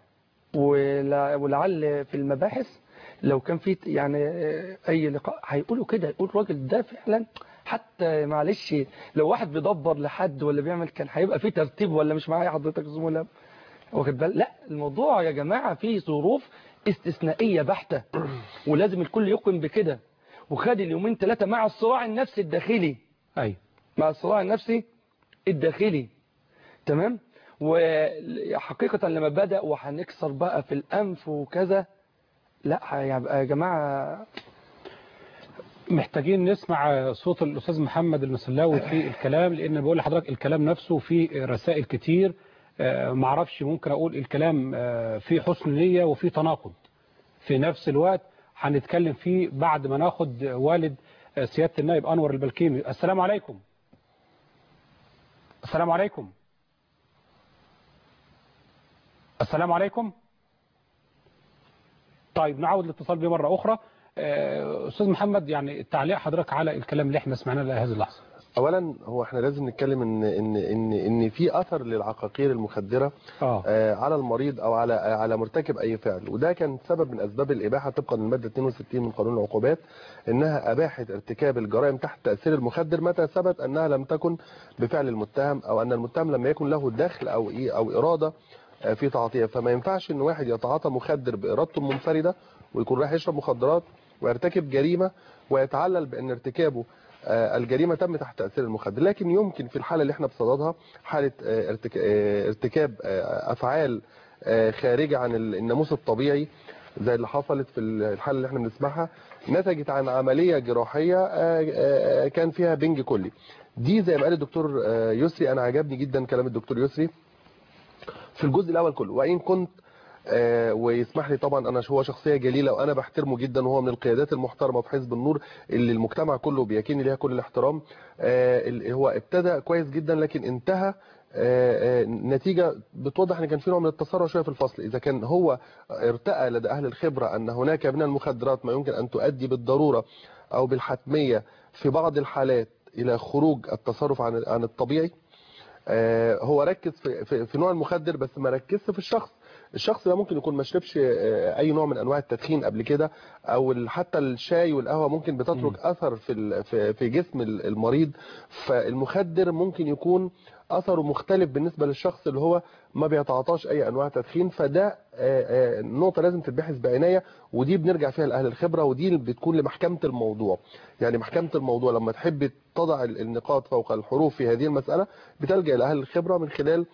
ولعل في المباحث لو كان في يعني اي لقاء هيقولوا كده، يقول الراجل ده فعلا حتى معلش لو واحد بيدبر لحد ولا بيعمل كان هيبقى في ترتيب ولا مش معايا حضرتك زملاء واخد بال. لا الموضوع يا جماعة فيه ظروف استثنائية بحتة ولازم الكل يقوم بكده. وخد اليومين ثلاثة مع الصراع النفسي الداخلي. اي مع الصراع النفسي الداخلي تمام. وحقيقة لما بدأ وهنكسر بقى في الأنف وكذا، لا هيبقى يا جماعة محتاجين نسمع صوت الأستاذ محمد المسلاوي في الكلام، لأن بقول لحضرتك الكلام نفسه فيه رسائل كتير. معرفش ممكن أقول الكلام فيه حسن نية وفيه تناقض في نفس الوقت. هنتكلم فيه بعد ما ناخد والد سيادة النائب أنور البلكيمي. السلام عليكم. السلام عليكم. السلام عليكم. طيب نعود الاتصال بيه مرة أخرى. أستاذ محمد يعني تعليق حضرتك على الكلام اللي احنا سمعناه لهذه اللحظة. اولا هو احنا لازم نتكلم ان ان ان ان في اثر للعقاقير المخدره آه. آه على المريض او على على مرتكب اي فعل، وده كان سبب من اسباب الاباحه طبقا للماده اثنين وستين من قانون العقوبات، انها اباحت ارتكاب الجرائم تحت تاثير المخدر متى ثبت انها لم تكن بفعل المتهم، او ان المتهم لم يكن له دخل او ايه او اراده في تعاطيها. فما ينفعش ان واحد يتعاطى مخدر بارادته المنفرده ويكون رايح يشرب مخدرات ويرتكب جريمه ويتعلل بان ارتكابه الجريمة تم تحت تأثير المخدر. لكن يمكن في الحالة اللي احنا بصددها حالة ارتكاب أفعال خارجة عن الناموس الطبيعي زي اللي حصلت في الحالة اللي احنا بنسمعها، نتجت عن عملية جراحية كان فيها بنج كلي. دي زي ما قال الدكتور يسري، أنا عجبني جدا كلام الدكتور يسري في الجزء الأول كله، وإن كنت آه ويسمح لي طبعا انا هو شخصيه جليله وانا بحترمه جدا وهو من القيادات المحترمه في حزب النور اللي المجتمع كله بيكين ليها كل الاحترام. آه هو ابتدى كويس جدا لكن انتهى آه نتيجه بتوضح ان كان في نوع من التسرع شويه في الفصل. اذا كان هو ارتأى لدى اهل الخبره ان هناك من المخدرات ما يمكن ان تؤدي بالضروره او بالحتميه في بعض الحالات الى خروج التصرف عن عن الطبيعي، هو ركز في, في, في نوع المخدر بس ما ركزش في الشخص. الشخص ده ممكن يكون ما شربش اي نوع من انواع التدخين قبل كده، او حتى الشاي والقهوه ممكن بتترك اثر في في جسم المريض. فالمخدر ممكن يكون اثره مختلف بالنسبه للشخص اللي هو ما بيتعاطاش اي انواع تدخين. فده نقطه لازم تتبحث بعنايه، ودي بنرجع فيها لاهل الخبره، ودي بتكون لمحكمه الموضوع. يعني محكمه الموضوع لما تحب تضع النقاط فوق الحروف في هذه المساله بتلجا لاهل الخبره من خلال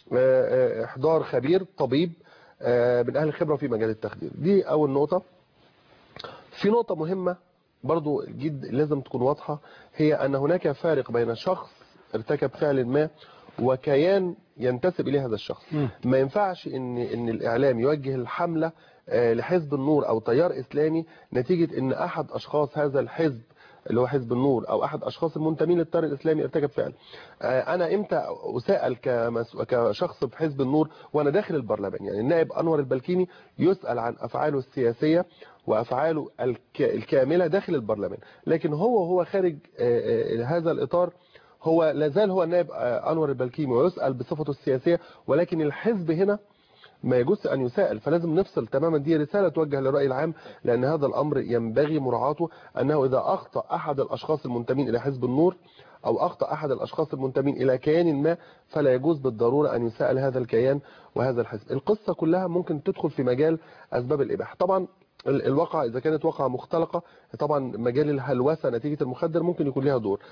احضار خبير طبيب من اهل الخبره في مجال التخدير. دي اول نقطه. في نقطه مهمه برضو جد لازم تكون واضحه، هي ان هناك فارق بين شخص ارتكب فعل ما وكيان ينتسب اليه هذا الشخص. ما ينفعش ان ان الاعلام يوجه الحمله لحزب النور او تيار اسلامي نتيجه ان احد اشخاص هذا الحزب اللي هو حزب النور او احد اشخاص المنتمين للتيار الاسلامي ارتكب فعل. انا امتى اسال كشخص في حزب النور وانا داخل البرلمان؟ يعني النائب انور البلكيمي يسال عن افعاله السياسيه وافعاله الكامله داخل البرلمان، لكن هو هو خارج هذا الاطار هو لازال هو النائب انور البلكيمي ويسال بصفته السياسيه، ولكن الحزب هنا ما يجوز أن يسائل. فلازم نفصل تماما. دي رسالة توجه للرأي العام، لأن هذا الأمر ينبغي مراعاته، أنه إذا أخطأ أحد الأشخاص المنتمين إلى حزب النور أو أخطأ أحد الأشخاص المنتمين إلى كيان ما فلا يجوز بالضرورة أن يسائل هذا الكيان وهذا الحزب. القصة كلها ممكن تدخل في مجال أسباب الإباحة. طبعا الواقع إذا كانت واقعة مختلقة طبعا مجال الهلوسة نتيجة المخدر ممكن يكون لها دور.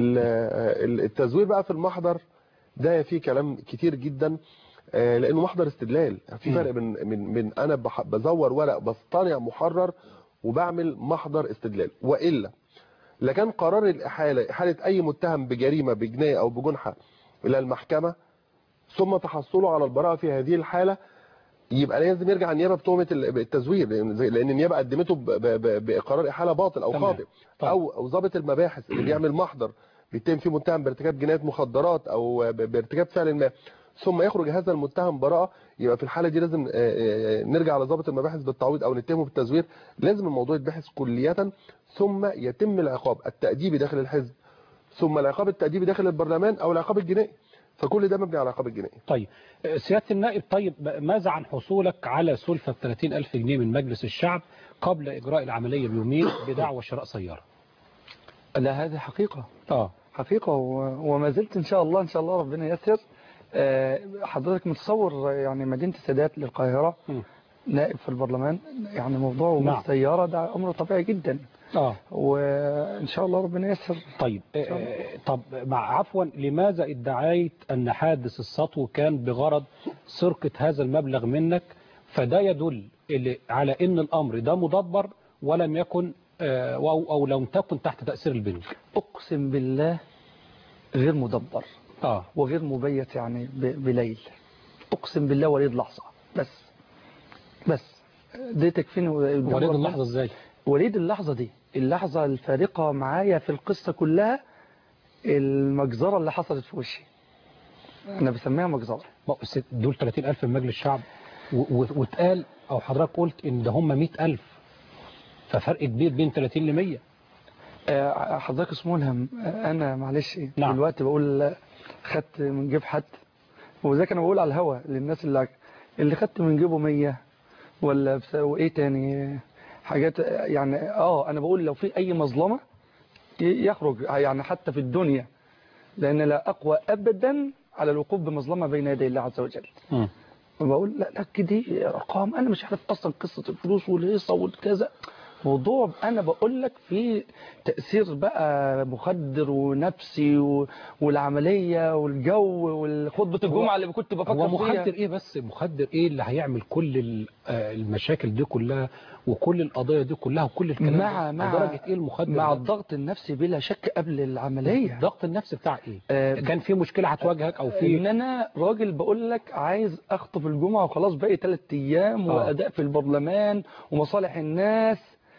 التزوير بقى في المحضر ده فيه كلام كتير جدا، لانه محضر استدلال. في فرق من من من انا بزور ورق بصطنع محرر وبعمل محضر استدلال. والا لكان قرار الاحاله احاله اي متهم بجريمه بجنايه او بجنحه الى المحكمه ثم تحصله على البراءه في هذه الحاله، يبقى لازم يرجع النيابه بتهمه التزوير، لان النيابه قدمته بقرار احاله باطل او خاطئ. او او ضابط المباحث اللي بيعمل محضر بيتم فيه متهم بارتكاب جنايه مخدرات او بارتكاب فعل ما ثم يخرج هذا المتهم براءه، يبقى في الحاله دي لازم نرجع على ضابط المباحث بالتعويض او نتهمه بالتزوير. لازم الموضوع يتبحث كليا ثم يتم العقاب التأديبي داخل الحزب ثم العقاب التأديبي داخل البرلمان او العقاب الجنائي. فكل ده مبني على العقاب الجنائي. طيب سيادة النائب، طيب ماذا عن حصولك على سلفة ثلاثين ألف جنيه من مجلس الشعب قبل إجراء العملية بيومين بدعوى شراء سيارة؟ لا هذه حقيقة. اه حقيقة وما زلت إن شاء الله إن شاء الله ربنا ييسر. حضرتك متصور يعني مدينة السادات للقاهرة م. نائب في البرلمان، يعني موضوع نعم. السيارة ده أمر طبيعي جدا. اه وإن شاء الله ربنا ييسر. طيب آه طب مع عفوا، لماذا ادعيت أن حادث السطو كان بغرض سرقة هذا المبلغ منك؟ فده يدل على أن الأمر ده مدبر ولم يكن آه أو, أو لم تكن تحت تأثير البنك. أقسم بالله غير مدبر اه وغير مبيت يعني بليل. اقسم بالله وليد لحظه بس بس دي تكفيني. وليد اللحظه ازاي؟ وليد اللحظه دي اللحظه الفارقه معايا في القصه كلها، المجزره اللي حصلت في وشي انا بسميها مجزره. دول ثلاثين ألف من مجلس الشعب واتقال او حضرتك قلت ان ده هم مئة ألف، ففرق كبير بين ثلاثين ل مية. حضرتك اسمه لهم انا معلش نعم. دلوقتي بقول خدت من جيب حد، وذاك انا بقول على الهوا للناس اللي اللي خدت من جيبه مية ولا وايه تاني حاجات يعني. اه انا بقول لو في اي مظلمه يخرج يعني حتى في الدنيا، لان لا اقوى ابدا على الوقوف بمظلمه بين يدي الله عز وجل. م. وبقول لا لا دي ارقام انا مش عارف اصلا قصه الفلوس والهيصه والكذا، موضوع انا بقول لك في تاثير بقى مخدر ونفسي و... والعمليه والجو والخطبه الجمعه اللي كنت بفكر هو فيها. مخدر ايه بس؟ مخدر ايه اللي هيعمل كل ال- آه المشاكل دي كلها وكل القضايا دي كلها وكل الكلام مع ده؟ مع لدرجه ايه المخدر مع ده؟ الضغط النفسي بلا شك قبل العمليه. الضغط النفسي بتاع ايه؟ آه، كان في مشكله هتواجهك او في ان انا راجل بقول لك عايز اخطب الجمعه وخلاص باقي ثلاث ايام آه. واداء في البرلمان ومصالح الناس،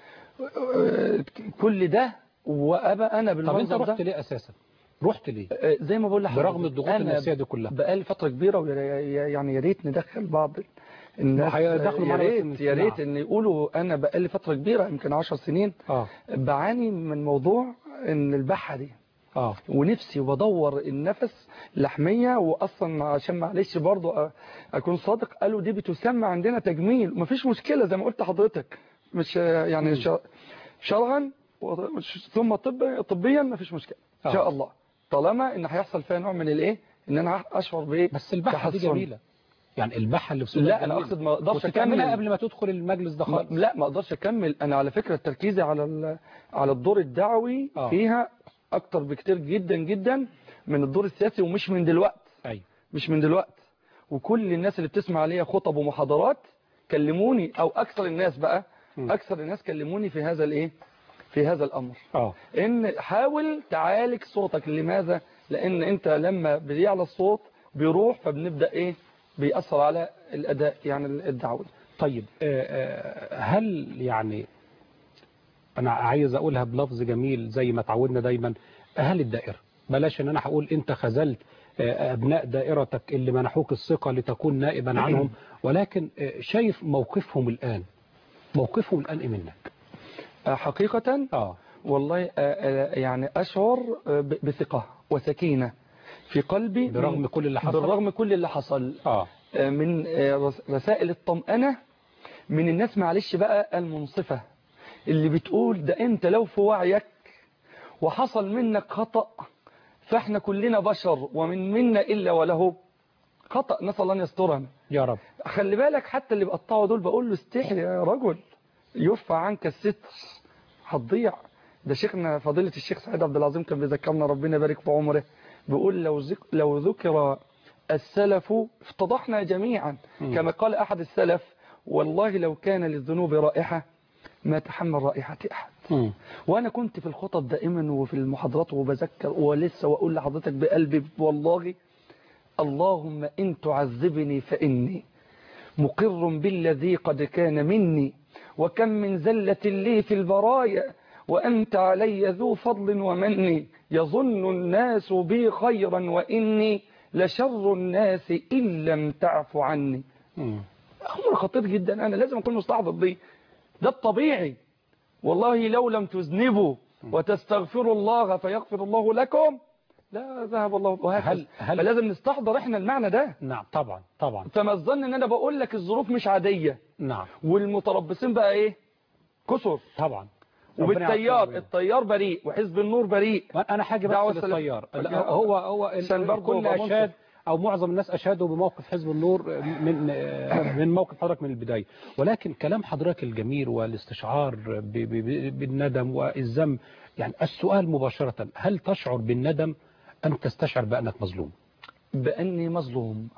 آه، كل ده وابقى انا طب انت بالمنظر رحت ده. ليه اساسا؟ رحت ليه؟ آه، زي ما بقول لحضرتك برغم الضغوط أنا النفسيه دي كلها. بقالي فتره كبيره ويا- يعني يا ريت ندخل بعض الناس، هيدخلوا يا معانا بس ريت من يا ريت الاستماع. ان يقولوا انا بقالي فتره كبيره يمكن عشر سنين اه بعاني من موضوع ان البحري اه ونفسي وادور النفس لحميه، واصلا عشان معلش برضو أ- اكون صادق قالوا دي بتسمى عندنا تجميل، مفيش مشكله زي ما قلت لحضرتك، مش يعني مم. ش- شرعا و- ثم طب طبيا مفيش مشكله ان آه. شاء الله، طالما ان هيحصل فيها نوع من الايه ان انا اشعر بايه بس البحه دي تحسن. جميله، يعني البحه اللي في سودان لا انا جميلة. اقصد ما اقدرش كنت تعملها اكمل قبل ما تدخل المجلس ده ما خالص. لا ما اقدرش اكمل، انا على فكره تركيزي على ال- على الدور الدعوي آه. فيها اكتر بكتير جدا جدا من الدور السياسي، ومش من دلوقتي ايوه مش من دلوقتي. وكل الناس اللي بتسمع عليا خطب ومحاضرات كلموني، او اكثر الناس بقى م. اكثر الناس كلموني في هذا الايه في هذا الامر، اه ان حاول تعالج صوتك. لماذا؟ لان انت لما بيعلى الصوت بيروح، فبنبدا ايه بيأثر على الاداء يعني الدعوي. طيب آه، آه، هل يعني انا عايز اقولها بلفظ جميل زي ما تعودنا دايما، اهل الدائره، بلاش ان انا هقول انت خذلت آه، ابناء دائرتك اللي منحوك الثقه لتكون نائبا عنهم، ولكن آه، شايف موقفهم الان، موقفهم الان ايه منك؟ حقيقة اه والله آه، آه، يعني أشعر آه، ب- بثقة وسكينة في قلبي برغم من- كل اللي حصل. بالرغم كل اللي حصل اه آه، من آه، رس- رسائل الطمأنة من الناس معلش بقى المنصفة اللي بتقول ده أنت لو في وعيك وحصل منك خطأ فإحنا كلنا بشر ومن منا إلا وله خطأ، نسأل الله أن يسترنا. يا رب. خلي بالك حتى اللي بقطعوا دول بقول له استحي يا رجل يرفع عنك الستر هتضيع. ده شيخنا فضيلة الشيخ سعيد عبد العظيم كان بيذكرنا ربنا يبارك في عمره، بيقول لو ذك لو ذكر السلف افتضحنا جميعا. م. كما قال أحد السلف والله لو كان للذنوب رائحة ما تحمل رائحة أحد. م. وأنا كنت في الخطب دائما وفي المحاضرات وبذكر ولسه وأقول لحضرتك بقلبي والله اللهم إن تعذبني فإني مقر بالذي قد كان مني، وكم من زلة لي في البرايا وأنت علي ذو فضل ومن، يظن الناس بي خيرا وإني لشر الناس إن لم تعف عني. م. أمر خطير جدا، أنا لازم أكون مستحضر دي، ده الطبيعي. والله لو لم تذنبوا وتستغفروا الله فيغفر الله لكم لا ذهب الله وهكذا. هل هل فلازم نستحضر احنا المعنى ده. نعم طبعا طبعا. فما الظن ان انا بقول لك الظروف مش عادية نعم والمتربصين بقى ايه كسر، طبعا. وبالتيار التيار بريء وحزب النور بريء. انا حاجه دعوة بس السلف- للطيار، لا، هو هو عشان ال- برضه كل أبقى منصف. اشاد او معظم الناس اشادوا بموقف حزب النور من من موقف حضرتك من البدايه، ولكن كلام حضرتك الجميل والاستشعار ب- ب- بالندم والذنب، يعني السؤال مباشره، هل تشعر بالندم ام تستشعر بانك مظلوم؟ بأني مظلوم،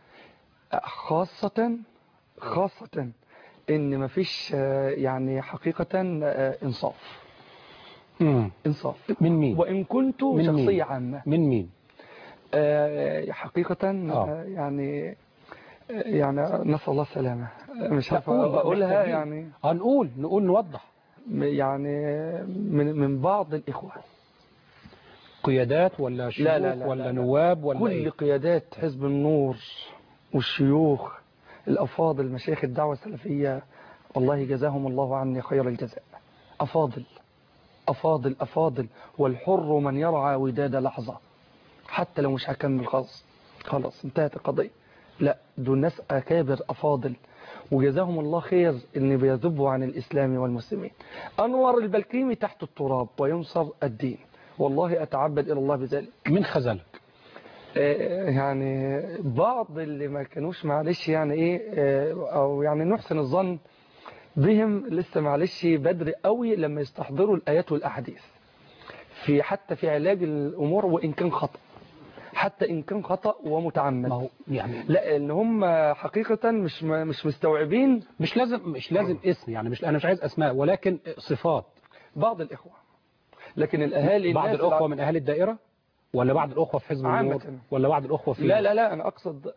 خاصة خاصة ان مفيش آه، يعني حقيقة آه، انصاف مم. انصاف من مين؟ وان كنت من شخصية مين؟ عامة من مين؟ آه، حقيقة آه. آه، يعني يعني نسأل الله السلامة، مش لا، عارف قول بقى، اقولها محتاجين. يعني هنقول نقول نوضح. يعني من من بعض الإخوة، قيادات ولا شيوخ لا لا لا ولا لا لا. نواب ولا كل ايه؟ قيادات حزب النور والشيوخ الأفاضل مشايخ الدعوة السلفية والله جزاهم الله عني خير الجزاء. أفاضل أفاضل أفاضل والحر من يرعى وداد لحظة، حتى لو مش هكمل خلاص خلاص انتهت القضية. لا دول ناس أكابر أفاضل وجزاهم الله خير ان بيذبوا عن الإسلام والمسلمين. أنور البلكيمي تحت التراب وينصر الدين، والله أتعبد إلى الله بذلك. من خذلك؟ آه، يعني بعض اللي ما كانوش معلش يعني ايه آه، او يعني نحسن الظن بهم لسه معلش بدري قوي لما يستحضروا الآيات والأحاديث في حتى في علاج الأمور وإن كان خطأ، حتى إن كان خطأ ومتعمد. ما هو يعني لا ان هم حقيقة مش مش مستوعبين. مش لازم مش لازم اسم، يعني مش، انا مش عايز اسماء، ولكن صفات بعض الإخوة. لكن الأهالي بعض الأخوة من أهالي الدائرة، ولا بعض الأخوة في حزب النور، ولا بعض الأخوة في لا لا لا أنا أقصد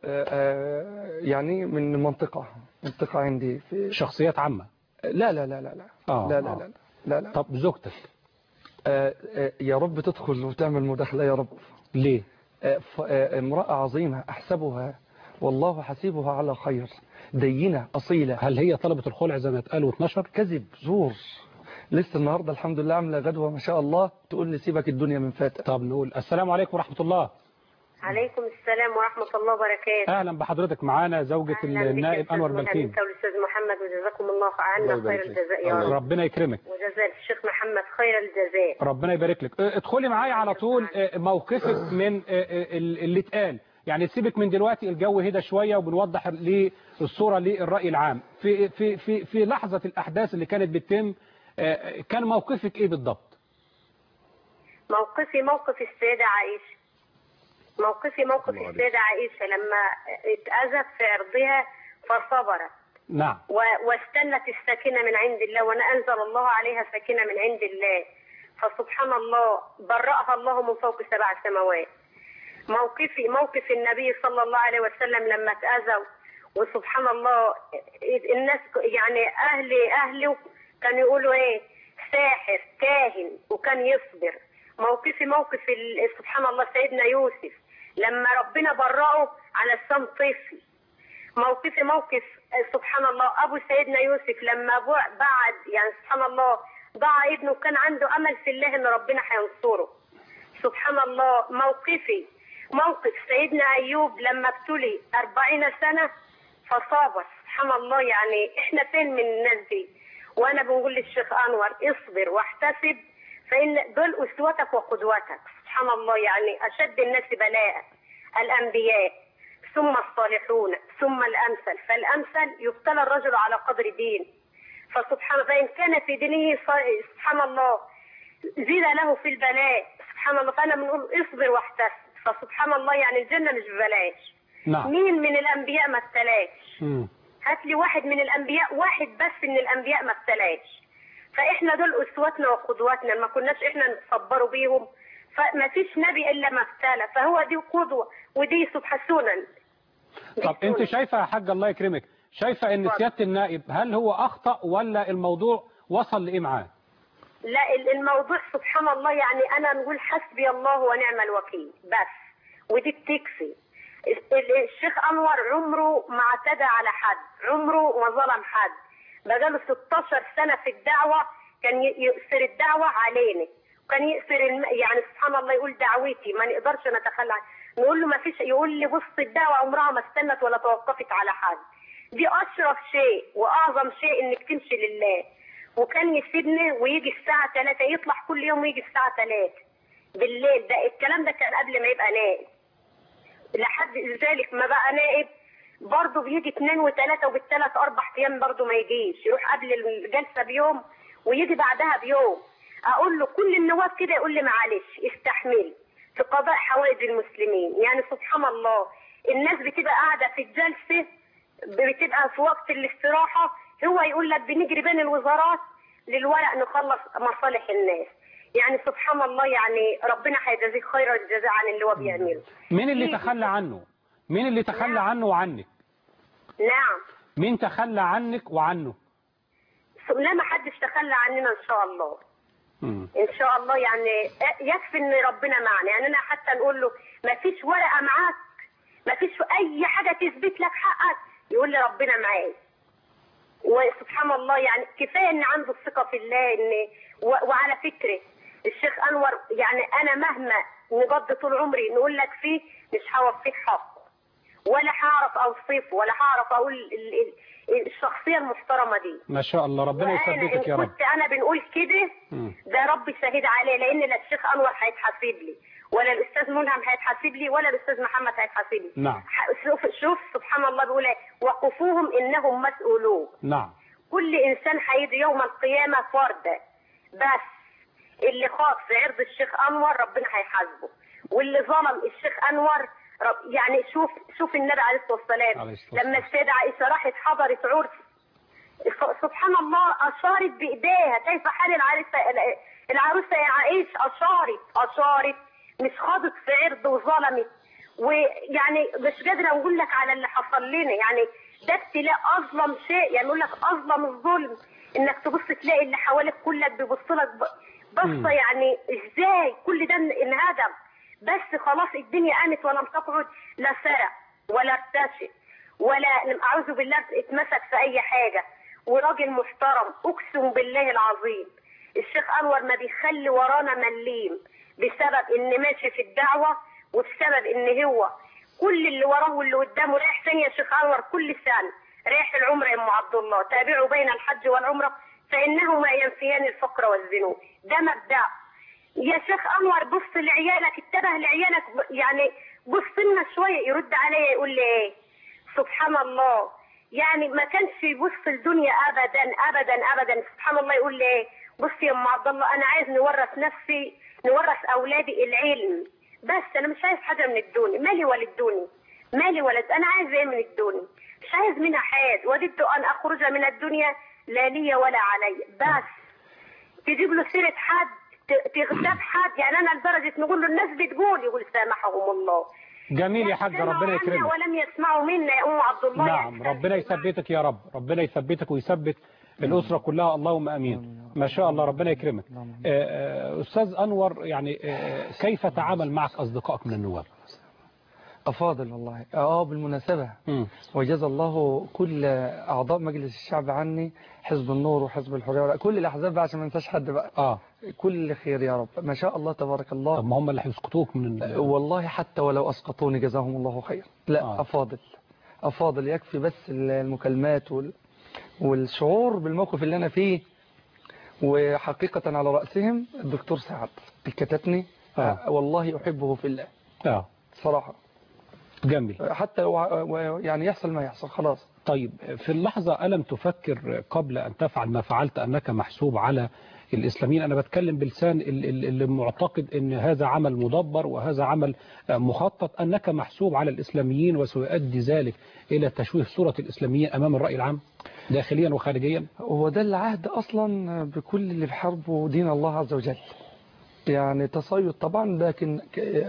يعني من المنطقة منطقة عندي في شخصيات عامة. لا لا لا لا لا آه لا, آه. لا, لا, لا, لا. طب زوجتك آه آه يا رب تدخل وتعمل مداخلة يا رب. ليه؟ آه آه امرأة عظيمة أحسبها والله حسيبها على خير، دينة أصيلة. هل هي طلبة الخلع زي ما اتقال واتنشر؟ كذب زور. لسه النهاردة الحمد لله عاملة غدوة ما شاء الله تقول لي سيبك الدنيا من فاتك. طب نقول السلام عليكم ورحمة الله. عليكم السلام ورحمة الله وبركاته. أهلا بحضرتك معانا زوجة النائب أنور بلكيمي. أنت والأستاذ محمد وجزاكم الله عنا خير الجزاء يا رب. ربنا يكرمك. وجزاء الشيخ محمد خير الجزاء. ربنا يبارك لك. ادخلي معايا على طول موقفك من اللي اتقال، يعني سيبك من دلوقتي، الجو هدى شوية وبنوضح للصورة للرأي العام. في في في في لحظة الأحداث اللي كانت بتتم كان موقفك إيه بالضبط؟ موقفي موقف السيدة عائشة. موقفي موقف السيدة عائشة لما اتأذت في عرضها فصبرت. نعم. واستنت السكينة من عند الله، وأنزل الله عليها سكينة من عند الله، فسبحان الله برأها الله من فوق سبع سماوات. موقفي موقف النبي صلى الله عليه وسلم لما اتأذوا، وسبحان الله الناس يعني أهلي أهله كانوا يقولوا إيه ساحر كاهن، وكان يصبر. موقفي موقف سبحان الله سيدنا يوسف لما ربنا برأه على السم طفل. موقفي موقف سبحان الله أبو سيدنا يوسف لما بعد يعني سبحان الله ضاع ابنه، كان عنده أمل في الله إن ربنا هينصره. سبحان الله موقفي موقف سيدنا أيوب لما ابتلي أربعين سنة فصابر. سبحان الله يعني إحنا فين من الناس دي؟ وأنا بنقول للشيخ أنور اصبر واحتسب، فإن دول أسوتك وقدوتك. سبحان الله يعني أشد الناس بلاء الأنبياء ثم الصالحون ثم الأمثل، فالأمثل يبتلى الرجل على قدر دين. فسبحان فإن كان في دينه سبحان الله زيد له في البلاء. سبحان الله فأنا بنقول اصبر واحتسب. فسبحان الله يعني الجنة مش ببلاش. نعم. مين من الأنبياء ما ابتلاش؟ هات لي واحد من الأنبياء، واحد بس من الأنبياء ما ابتلاش. فإحنا دول أسوتنا وقدوتنا، ما كناش إحنا نتصبروا بيهم، فما فيش نبي إلا ما ابتلى، فهو دي قدوة ودي سبحان سنن. طب أنت شايفة يا حاج الله يكرمك، شايفة إن سيادة النائب هل هو أخطأ ولا الموضوع وصل لإيه معاه؟ لا الموضوع سبحان الله يعني أنا نقول حسبي الله ونعم الوكيل بس، ودي بتكفي. الشيخ أنور عمره ما اعتدى على حد، عمره ما ظلم حد، بقاله ستاشر سنة في الدعوة، كان يؤثر الدعوة علينا، وكان يؤثر الم... يعني سبحان الله يقول دعوتي ما نقدرش نتخلى عنها. نقول له ما فيش، يقول لي بص الدعوة عمرها ما استنت ولا توقفت على حد، دي أشرف شيء وأعظم شيء إنك تمشي لله. وكان يسيبني ويجي الساعة ثلاثة، يطلع كل يوم ويجي الساعة ثلاثة بالليل. ده الكلام ده كان قبل ما يبقى نائب، لحد ذلك ما بقى نائب برضه بيجي اثنين وثلاثة، وبالثلاث أربع أيام برضه ما يجيش، يروح قبل الجلسة بيوم ويجي بعدها بيوم. أقول له كل النواب كده، يقول لي معلش استحمل في قضاء حوائج المسلمين. يعني سبحان الله الناس بتبقى قاعدة في الجلسة، بتبقى في وقت الاستراحة، هو يقول لك بنجري بين الوزارات للورق نخلص مصالح الناس. يعني سبحان الله يعني ربنا هيجازيه خير الجزاء عن اللي هو بيعمله. مين اللي تخلى عنه؟ مين اللي تخلى نعم. عنه وعنك؟ نعم. مين تخلى عنك وعنه؟ لا ما حدش تخلى عننا ان شاء الله. مم. ان شاء الله يعني يكفي ان ربنا معنا. يعني انا حتى نقول له ما فيش ورقة معاك، ما فيش اي حاجة تثبت لك حقك، يقول لي ربنا معاك. وسبحان الله يعني كفاية ان عنده الثقة في الله. ان وعلى فكرة الشيخ أنور يعني أنا مهما نقضي طول عمري نقول لك فيه مش هوفيك حق، ولا هعرف أوصفه، ولا هعرف أقول ال ال الشخصية المحترمة دي. ما شاء الله ربنا يثبتك يا رب. كنت أنا بنقول كده ده ربي شهيد عليه، لأن لا الشيخ أنور هيتحاسب لي، ولا الأستاذ ملهم هيتحاسب لي، ولا الأستاذ محمد هيتحاسب لي. نعم. شوف شوف سبحان الله بيقول ايه وقفوهم إنهم مسؤولون. نعم. كل انسان هيجي يوم القيامه فردا، بس اللي خاض في عرض الشيخ انور ربنا هيحاسبه، واللي ظلم الشيخ انور رب يعني شوف شوف النبي عليه الصلاه والسلام لما السيده عائشه راحت حضرت عرس، سبحان الله اشارت بايديها كيف حال العروسه العروسه يا عائشه، اشارت اشارت مش خاضت في عرض وظلمت. ويعني مش قادره اقول لك على اللي حصل لنا، يعني ده ابتلاء اظلم شيء، يعني يقول لك اظلم الظلم انك تبص تلاقي اللي حواليك كلك بيبص لك بصه، يعني ازاي كل ده انهدم؟ بس خلاص الدنيا قامت ولم تقعد، لا سرق ولا ارتشى ولا اعوذ بالله اتمسك في اي حاجه، وراجل محترم اقسم بالله العظيم. الشيخ انور ما بيخلي ورانا مليم بسبب ان ماشي في الدعوه، وبسبب ان هو كل اللي وراه واللي قدامه رايح فين يا شيخ انور؟ كل سنه رايح العمره يا ام عبد الله، تابعوا بين الحج والعمره فانهما ينفيان الفقر والذنوب، ده مبدأ. يا شيخ انور بص لعيالك، اتبه لعيالك، يعني بص لنا شويه. يرد عليا يقول لي ايه؟ سبحان الله، يعني ما كانش يبص الدنيا ابدا ابدا ابدا. سبحان الله يقول لي ايه؟ بص يا ام عبد الله انا عايز نورث نفسي نورث اولادي العلم، بس انا مش عايز حاجه من الدنيا، مالي ولا الدنيا، مالي ولا انا عايز ايه من الدنيا؟ مش عايز منها حاجه، وددت ان اخرج من الدنيا لا لي ولا علي. بس تجيب له سيره حد، تغتاب حد، يعني انا لدرجه نقول له الناس بتقول، يقول سامحهم الله. جميل يا حاج، ربنا يكرمك. ولم يسمعوا منا يا ام عبد الله. نعم، ربنا يثبتك يا رب، ربنا يثبتك ويثبت الأسرة كلها، اللهم أمين. ما شاء الله، ربنا يكرمك. أستاذ أنور، يعني كيف تعامل معك أصدقائك من النواب؟ أفاضل والله. اه بالمناسبة م. وجزا الله كل أعضاء مجلس الشعب عني، حزب النور وحزب الحرية، كل الأحزاب بقى عشان ما انساش حد بقى. اه كل خير يا رب، ما شاء الله تبارك الله. طب ما هم اللي هيسقطوك من ال... والله حتى ولو أسقطوني جزاهم الله خير. لا آه. أفاضل أفاضل يكفي بس المكالمات وال... والشعور بالموقف اللي أنا فيه. وحقيقة على رأسهم الدكتور سعد الكتتني. آه. والله أحبه في الله. اه صراحة جميل، حتى لو يعني يحصل ما يحصل خلاص. طيب في اللحظة ألم تفكر قبل أن تفعل ما فعلت أنك محسوب على الإسلاميين؟ أنا بتكلم بلسان اللي معتقد أن هذا عمل مدبر وهذا عمل مخطط، أنك محسوب على الإسلاميين وسيؤدي ذلك إلى تشويه صورة الإسلاميين أمام الرأي العام داخليا وخارجيا؟ هو ده العهد أصلا بكل اللي بحاربوا دين الله عز وجل، يعني تصيد طبعا، لكن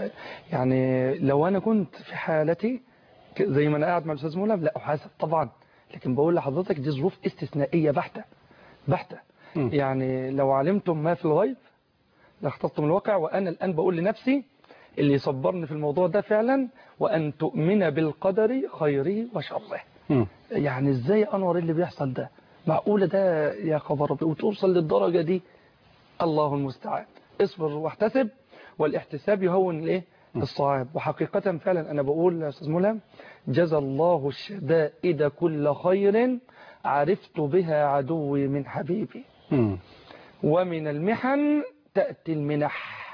يعني لو أنا كنت في حالتي زي ما أنا قاعد مع الأستاذ مولى لا أحاسب طبعا، لكن بقول لحضرتك دي ظروف استثنائية بحتة بحتة. م. يعني لو علمتم ما في الغيب لاخترتم الواقع، وأنا الآن بقول لنفسي اللي يصبرني في الموضوع ده فعلا، وأن تؤمن بالقدر خيره وشره. م. يعني إزاي أنور اللي بيحصل ده؟ معقولة ده يا خبر وتوصل للدرجة دي؟ الله المستعان. اصبر واحتسب، والاحتساب يهون الايه الصعاب. وحقيقة فعلا أنا بقول يا أستاذ ملهم جزى الله الشدائد كل خير عرفت بها عدوي من حبيبي. م. ومن المحن تأتي المنح،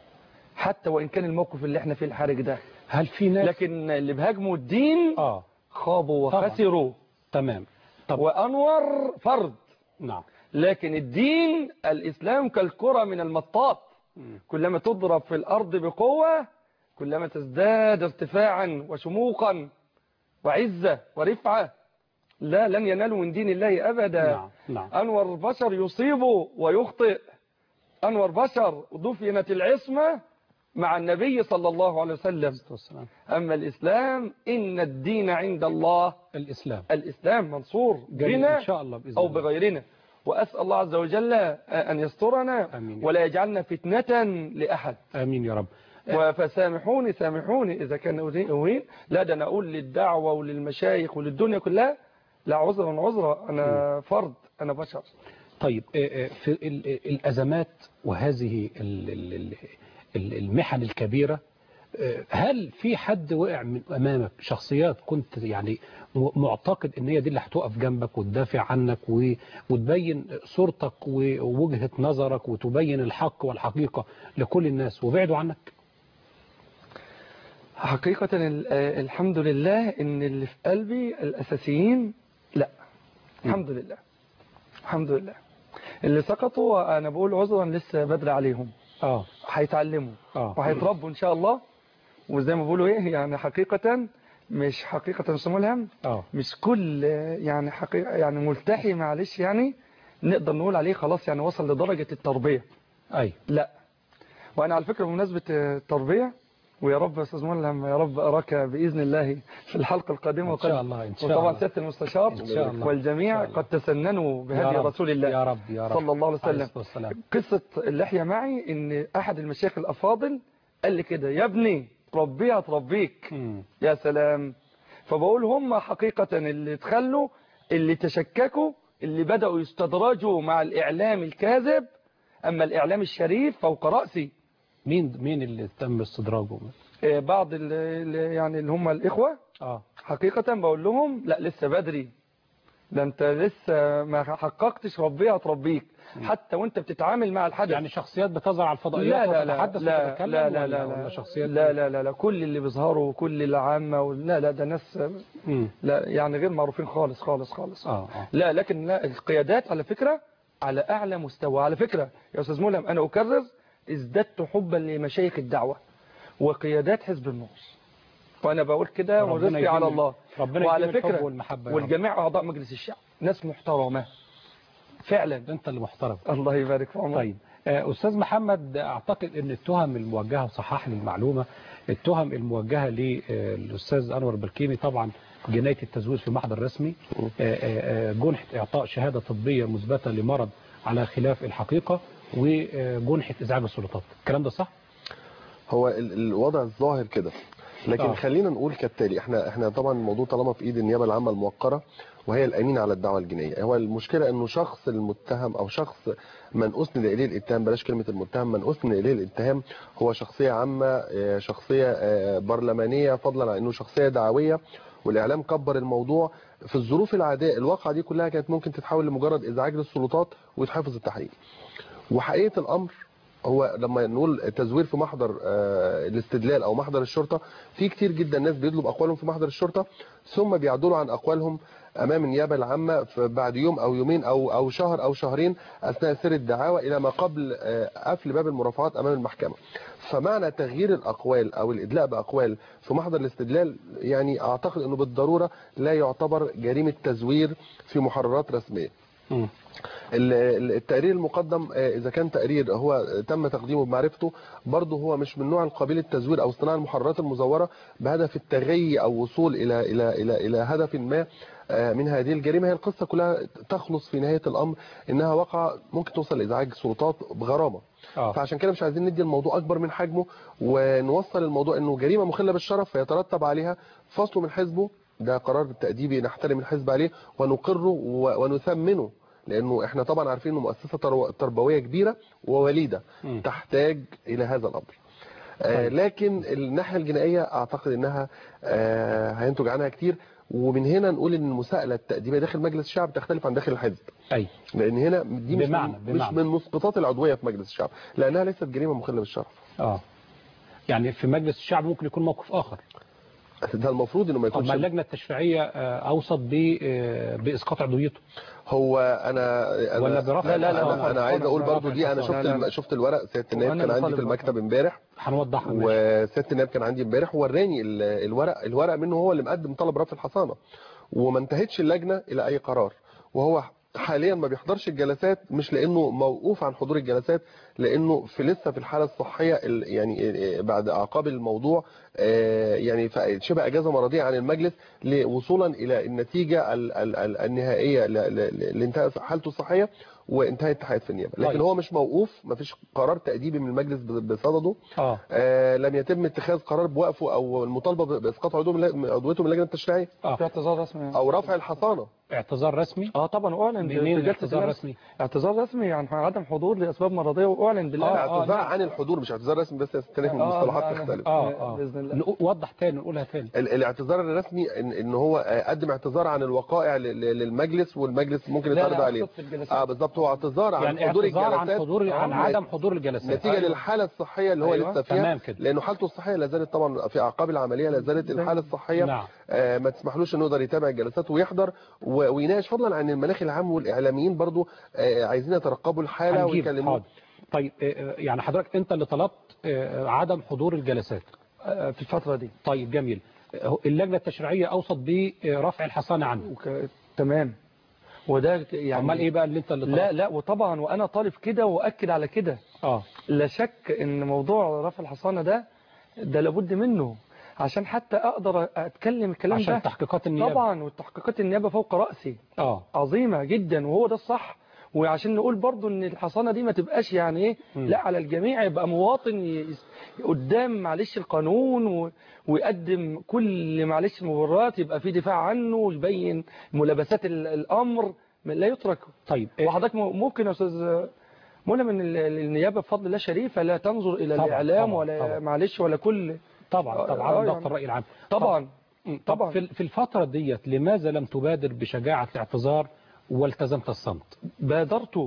حتى وإن كان الموقف اللي احنا فيه الحرج ده. هل في ناس لكن اللي بهاجموا الدين آه. خابوا وخسروا. تمام. طب وأنور فرد. نعم. لكن الدين الإسلام كالكرة من المطاط، كلما تضرب في الأرض بقوة كلما تزداد ارتفاعا وشموقا وعزة ورفعة. لا لن ينالوا من دين الله أبدا. نعم. نعم. أنور بشر يصيب ويخطئ، أنور بشر دفنت العصمة مع النبي صلى الله عليه وسلم. أما الإسلام إن الدين عند الله الإسلام. الإسلام منصور بنا إن شاء الله بإذن أو بغيرنا. وأسأل الله عز وجل أن يسترنا ولا يجعلنا فتنة لأحد. آمين يا رب. فسامحوني سامحوني إذا كان أوين. لا ده أنا أقول للدعوة وللمشايخ وللدنيا كلها لا عذرا عذرا، أنا فرد، أنا بشر. طيب في الأزمات وهذه المحن الكبيرة، هل في حد وقع من أمامك شخصيات كنت يعني معتقد ان هي دي اللي هتقف جنبك وتدافع عنك وتبين صورتك ووجهة نظرك وتبين الحق والحقيقة لكل الناس وبعدوا عنك؟ حقيقة الحمد لله ان اللي في قلبي الأساسيين لا الحمد لله. الحمد لله. اللي سقطوا انا بقول عذرا لسه بدري عليهم. اه هيتعلموا اه وهيتربوا ان شاء الله. وزي ما بيقولوا ايه يعني حقيقة مش حقيقة مش ملهم اه مش كل يعني حقيقة يعني ملتحي معلش يعني نقدر نقول عليه خلاص يعني وصل لدرجة التربية. اي لا. وانا على فكرة بمناسبة التربية ويا رب يا استاذ ملهم يا رب اراك باذن الله في الحلقة القادمة. ان شاء الله ان شاء وطبعا الله سيادة المستشار إن شاء الله. والجميع إن شاء الله. قد تسننوا بهدي يا رب. رسول الله يا رب يا رب صلى الله عليه عليه وسلم. الصلاة والسلام. قصة اللحية معي ان احد المشايخ الافاضل قال لي كده يا ابني ربيها تربيك. مم. يا سلام. فبقول هم حقيقة اللي تخلوا اللي تشككوا اللي بدأوا يستدرجوا مع الإعلام الكاذب. أما الإعلام الشريف فوق رأسي. مين مين اللي تم استدراجه؟ آه، بعض اللي يعني اللي هم الإخوة اه حقيقة بقول لهم لا لسه بدري. ده انت لسه ما حققتش ربيها تربيك حتى وانت بتتعامل مع الحدث. يعني شخصيات بتظهر على الفضائيات لا لا لا وتتحدث لا وتتكلم لا لا ولا, لا ولا شخصيات لا لا لا لا كل اللي بيظهروا وكل العامة لا لا ده ناس مم. لا يعني غير معروفين خالص خالص خالص. اه اه لا لكن لا القيادات على فكرة على أعلى مستوى. على فكرة يا أستاذ ملهم أنا أكرر ازددت حبا لمشايخ الدعوة وقيادات حزب النور. وأنا بقول كده ورزقي على الله. ربنا وعلى يديم الحب فكرة والمحبة يا والجميع أعضاء مجلس الشعب ناس محترمة فعلا. انت اللي محترم. الله يبارك في عمرك. طيب أستاذ محمد، أعتقد أن التهم الموجهة وصحح لي المعلومة التهم الموجهة للأستاذ أنور البلكيمي طبعا جناية التزوير في محضر رسمي، جنحة إعطاء شهادة طبية مثبتة لمرض على خلاف الحقيقة، وجنحة إزعاج السلطات. الكلام ده صح؟ هو الوضع الظاهر كده، لكن آه. خلينا نقول كالتالي. احنا احنا طبعا الموضوع طالما في ايد النيابه العامه الموقره وهي الامين على الدعوه الجنائيه، هو المشكله انه شخص المتهم او شخص من اسند اليه الاتهام، بلاش كلمه المتهم، من اسند اليه الاتهام هو شخصيه عامه، شخصيه برلمانيه، فضلا عن انه شخصيه دعويه، والاعلام كبر الموضوع. في الظروف العاديه الواقعه دي كلها كانت ممكن تتحول لمجرد ازعاج للسلطات ويتحفظ التحقيق. وحقيقه الامر هو لما نقول تزوير في محضر الاستدلال او محضر الشرطه، في كتير جدا ناس بيطلب اقوالهم في محضر الشرطه ثم بيعدلوا عن اقوالهم امام النيابه العامه بعد يوم او يومين او او شهر او شهرين اثناء سير الدعاوى الى ما قبل قفل باب المرافعات امام المحكمه. فمعنى تغيير الاقوال او الادلاء باقوال في محضر الاستدلال يعني اعتقد انه بالضروره لا يعتبر جريمه تزوير في محررات رسميه. م. التقرير المقدم اذا كان تقرير هو تم تقديمه بمعرفته برضه هو مش من نوع القابل للتزوير او اصطناع المحررات المزوره بهدف التغيي او وصول الى الى الى الى هدف ما من هذه الجريمه. هي القصه كلها تخلص في نهايه الامر انها واقعه ممكن توصل لازعاج سلطات بغرامه. آه. فعشان كده مش عايزين ندي الموضوع اكبر من حجمه ونوصل الموضوع انه جريمه مخله بالشرف فيترتب عليها فصله من حزبه. ده قرار تأديبي نحترم الحزب عليه ونقره ونثمنه، لانه احنا طبعا عارفين انه مؤسسه تربويه كبيره ووليده م. تحتاج الى هذا الامر. آه لكن الناحيه الجنائيه اعتقد انها آه هينتج عنها كتير، ومن هنا نقول ان المساءله التأديبيه داخل مجلس الشعب تختلف عن داخل الحزب. اي لان هنا دي مش بمعنى من, بمعنى. مش من مسقطات العضويه في مجلس الشعب، لانها ليست جريمه مخله بالشرف. اه يعني في مجلس الشعب ممكن يكون موقف اخر. ده المفروض انه ما يكونش. طب ما اللجنه التشريعيه اوصت باسقاط عضويته. هو انا انا ولا برفع لا لا لا انا, أنا عايز اقول برضو دي انا شفت لا لا. شفت الورق سياده النائب كان عندي في المكتب امبارح، هنوضحها. وسياده النائب كان عندي امبارح ووراني الورق الورق منه هو اللي مقدم طلب رفع الحصانه، وما انتهتش اللجنه الى اي قرار. وهو حاليا ما بيحضرش الجلسات مش لانه موقوف عن حضور الجلسات، لانه في لسه في الحاله الصحيه يعني بعد اعقاب الموضوع يعني شبه اجازه مرضيه عن المجلس وصولا الى النتيجه النهائيه لانتهاء حالته الصحيه وانتهت التحقيقات في النيابه. لكن هو مش موقوف، ما فيش قرار تأديبي من المجلس بصدده. آه. آه لم يتم اتخاذ قرار بوقفه او المطالبه باسقاط عضويته من اللجنه التشريعيه. آه. في اعتذار رسمي او رفع الحصانه. اعتذار رسمي؟ اه طبعا اعلن في جلسه اعتذار رسمي. اعتذار رسمي يعني عدم حضور لاسباب مرضيه، اعلن بالله. آه اعتذار آه عن الحضور، مش اعتذار رسمي بس، يختلف من آه المصطلحات آه تختلف. اه اه بإذن الله. نقو- وضح تاني، نقولها تاني. ال- الاعتذار الرسمي ان, إن هو قدم اعتذار عن الوقائع ل- ل- للمجلس، والمجلس ممكن لا، يتعرض لا، عليه. أقصد في الجلسات. اه بالظبط، هو اعتذار عن يعني حضور اعتذار عن الجلسات حضور عن آه، عدم حضور الجلسات. نتيجه أيوة. للحاله الصحيه اللي هو أيوة. لسه فيها. تمام كده. لانه حالته الصحيه لا زالت طبعا في اعقاب العمليه، لا زالت الحاله الصحيه نعم. آه ما تسمحلوش انه يقدر يتابع الجلسات ويحضر و- ويناقش، فضلا عن المناخ العام والاعلاميين برضو آه عايزين يترقبوا الحاله هنجيب ويكلموا. حاضر. طيب آه، آه، يعني حضرتك انت اللي طلبت آه، عدم حضور الجلسات. آه، في الفترة دي. طيب جميل. آه، اللجنه التشريعيه اوصت برفع الحصانه عنه. وك... تمام. وده يعني امال ايه بقى اللي انت اللي طلبت؟ لا لا، وطبعا وانا طالب كده واكد على كده. اه لا شك ان موضوع رفع الحصانه ده ده لابد منه عشان حتى اقدر اتكلم الكلام عشان ده. تحقيقات النيابه. طبعا، والتحقيقات النيابه فوق راسي اه عظيمه جدا، وهو ده الصح. وعشان نقول برضو ان الحصانه دي ما تبقاش يعني ايه، م. لا، على الجميع يبقى مواطن ي- قدام معلش القانون و... ويقدم كل معلش مبررات، يبقى في دفاع عنه ويبين ملابسات ال- الامر، لا يترك. طيب وحضرتك م- ممكن يا استاذ منى من ال- النيابه بفضل الله شريفه لا تنظر الى طبعاً، الاعلام طبعاً، ولا طبعاً. معلش ولا كل طبعا طبعا آه، ضغط يعني الراي العام. طبعا طب طبعا. في في الفتره ديت لماذا لم تبادر بشجاعه الاعتذار والتزمت الصمت؟ بادرت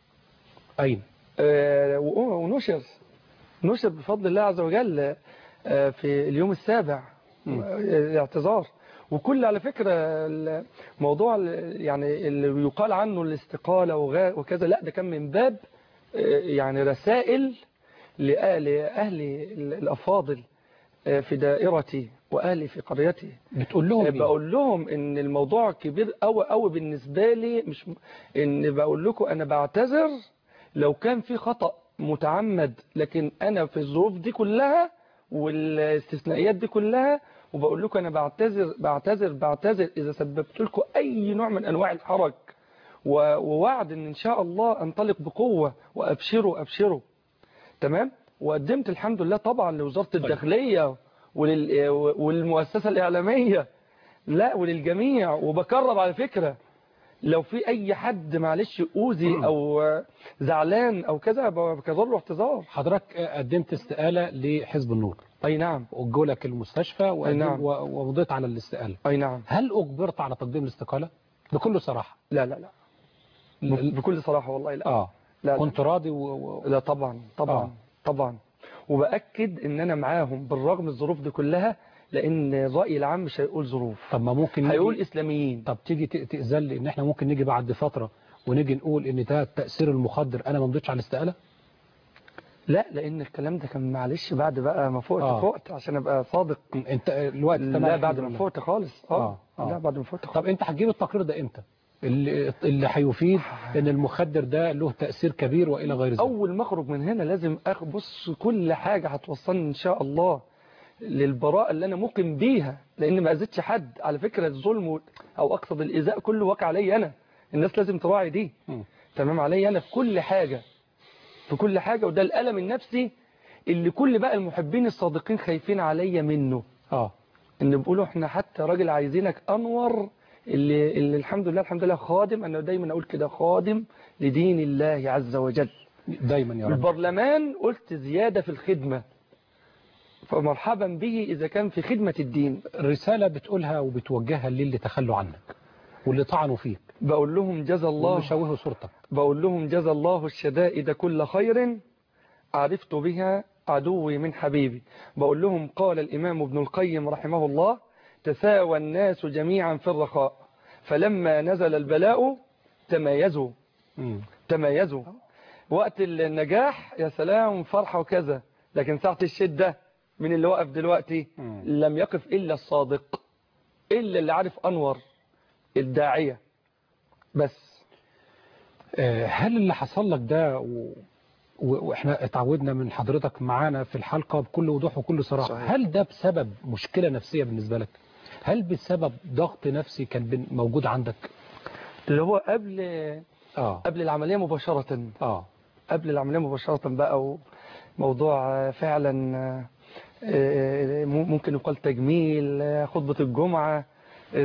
اين؟ آه، ونشر نشر بفضل الله عز وجل آه، في اليوم السابع م. آه، الاعتذار. وكل على فكرة الموضوع يعني اللي يقال عنه الاستقالة وغا- وكذا، لا ده كان من باب آه، يعني رسائل لأهل أهل الأفاضل آه، في دائرتي وأهلي في قريتي. بتقول لهم آه، إيه؟ بقول لهم ان الموضوع كبير قوي قوي بالنسبة لي، مش م- ان بقول لكم انا بعتذر لو كان في خطأ متعمد، لكن انا في الظروف دي كلها والاستثنائيات دي كلها، وبقول لكم انا بعتذر بعتذر بعتذر اذا سببت لكم اي نوع من انواع الحرج، و- ووعد ان ان شاء الله انطلق بقوة، وابشروا ابشروا. تمام. وقدمت الحمد لله طبعا لوزارة الداخلية ولل... والمؤسسة الإعلامية، لا وللجميع. وبكرر على فكرة لو في أي حد معلش أوذي أو زعلان أو كذا بكرر له اعتذار. حضرتك قدمت استقالة لحزب النور. أي نعم. وجولك المستشفى أي وقدم- نعم. و- ومضيت على الاستقالة. أي نعم. هل أجبرت على تقديم الاستقالة؟ بكل صراحة. لا لا لا ب- بكل صراحة والله لا. اه لا لا. كنت راضي و... و... لا طبعا طبعا آه. طبعا. وبأكد ان انا معاهم بالرغم من الظروف دي كلها، لان الرأي العام مش هيقول ظروف، طب ما ممكن نيجي... هيقول اسلاميين. طب تيجي ت- تأذن لي ان احنا ممكن نيجي بعد فترة ونيجي نقول ان ده التأثير المخدر انا ما مضيتش على الاستقالة؟ لا، لان الكلام ده كان معلش بعد بقى ما فقت آه. فقت عشان ابقى صادق. انت الوقت تمام. لا الحمد بعد ما لله. فقت خالص. اه, آه. آه. لا بعد ما فقت خالص. طب انت هتجيب التقرير ده امتى؟ اللي اللي هيفيد ان المخدر ده له تأثير كبير والى غير ذلك. اول ما اخرج من هنا لازم اخد بص كل حاجة هتوصلني ان شاء الله للبراءة اللي انا مقيم بيها، لان ما اذيتش حد على فكرة. الظلم و- او اقصد الايذاء كله واقع علي انا، الناس لازم تراعي دي. م. تمام علي انا في كل حاجة، في كل حاجة. وده الألم النفسي اللي كل بقى المحبين الصادقين خايفين عليا منه. اه ان بيقولوا احنا حتى راجل عايزينك انور، اللي, اللي الحمد لله الحمد لله خادم، انا دايما اقول كده خادم لدين الله عز وجل. دايما يا رب. البرلمان قلت زيادة في الخدمة، فمرحبا به اذا كان في خدمة الدين. رسالة بتقولها وبتوجهها للي تخلوا عنك واللي طعنوا فيك بقول لهم جزا الله واللي شوهوا صورتك. بقول لهم جزا الله الشدائد كل خير، عرفت بها عدوي من حبيبي. بقول لهم قال الإمام ابن القيم رحمه الله: تساوى الناس جميعا في الرخاء، فلما نزل البلاء تميزوا مم. تميزوا. وقت النجاح يا سلام فرحة وكذا، لكن ساعة الشدة من اللي وقف دلوقتي مم. لم يقف إلا الصادق، إلا اللي عارف أنور الداعية بس. آه، هل اللي حصل لك ده و... و- واحنا اتعودنا من حضرتك معانا في الحلقة بكل وضوح وكل صراحة، صحيح. هل ده بسبب مشكلة نفسية بالنسبة لك؟ هل بسبب ضغط نفسي كان بن- موجود عندك؟ اللي هو قبل اه قبل العملية مباشرة اه قبل العملية مباشرة بقى، وموضوع فعلا ممكن يقال تجميل، خطبة الجمعة،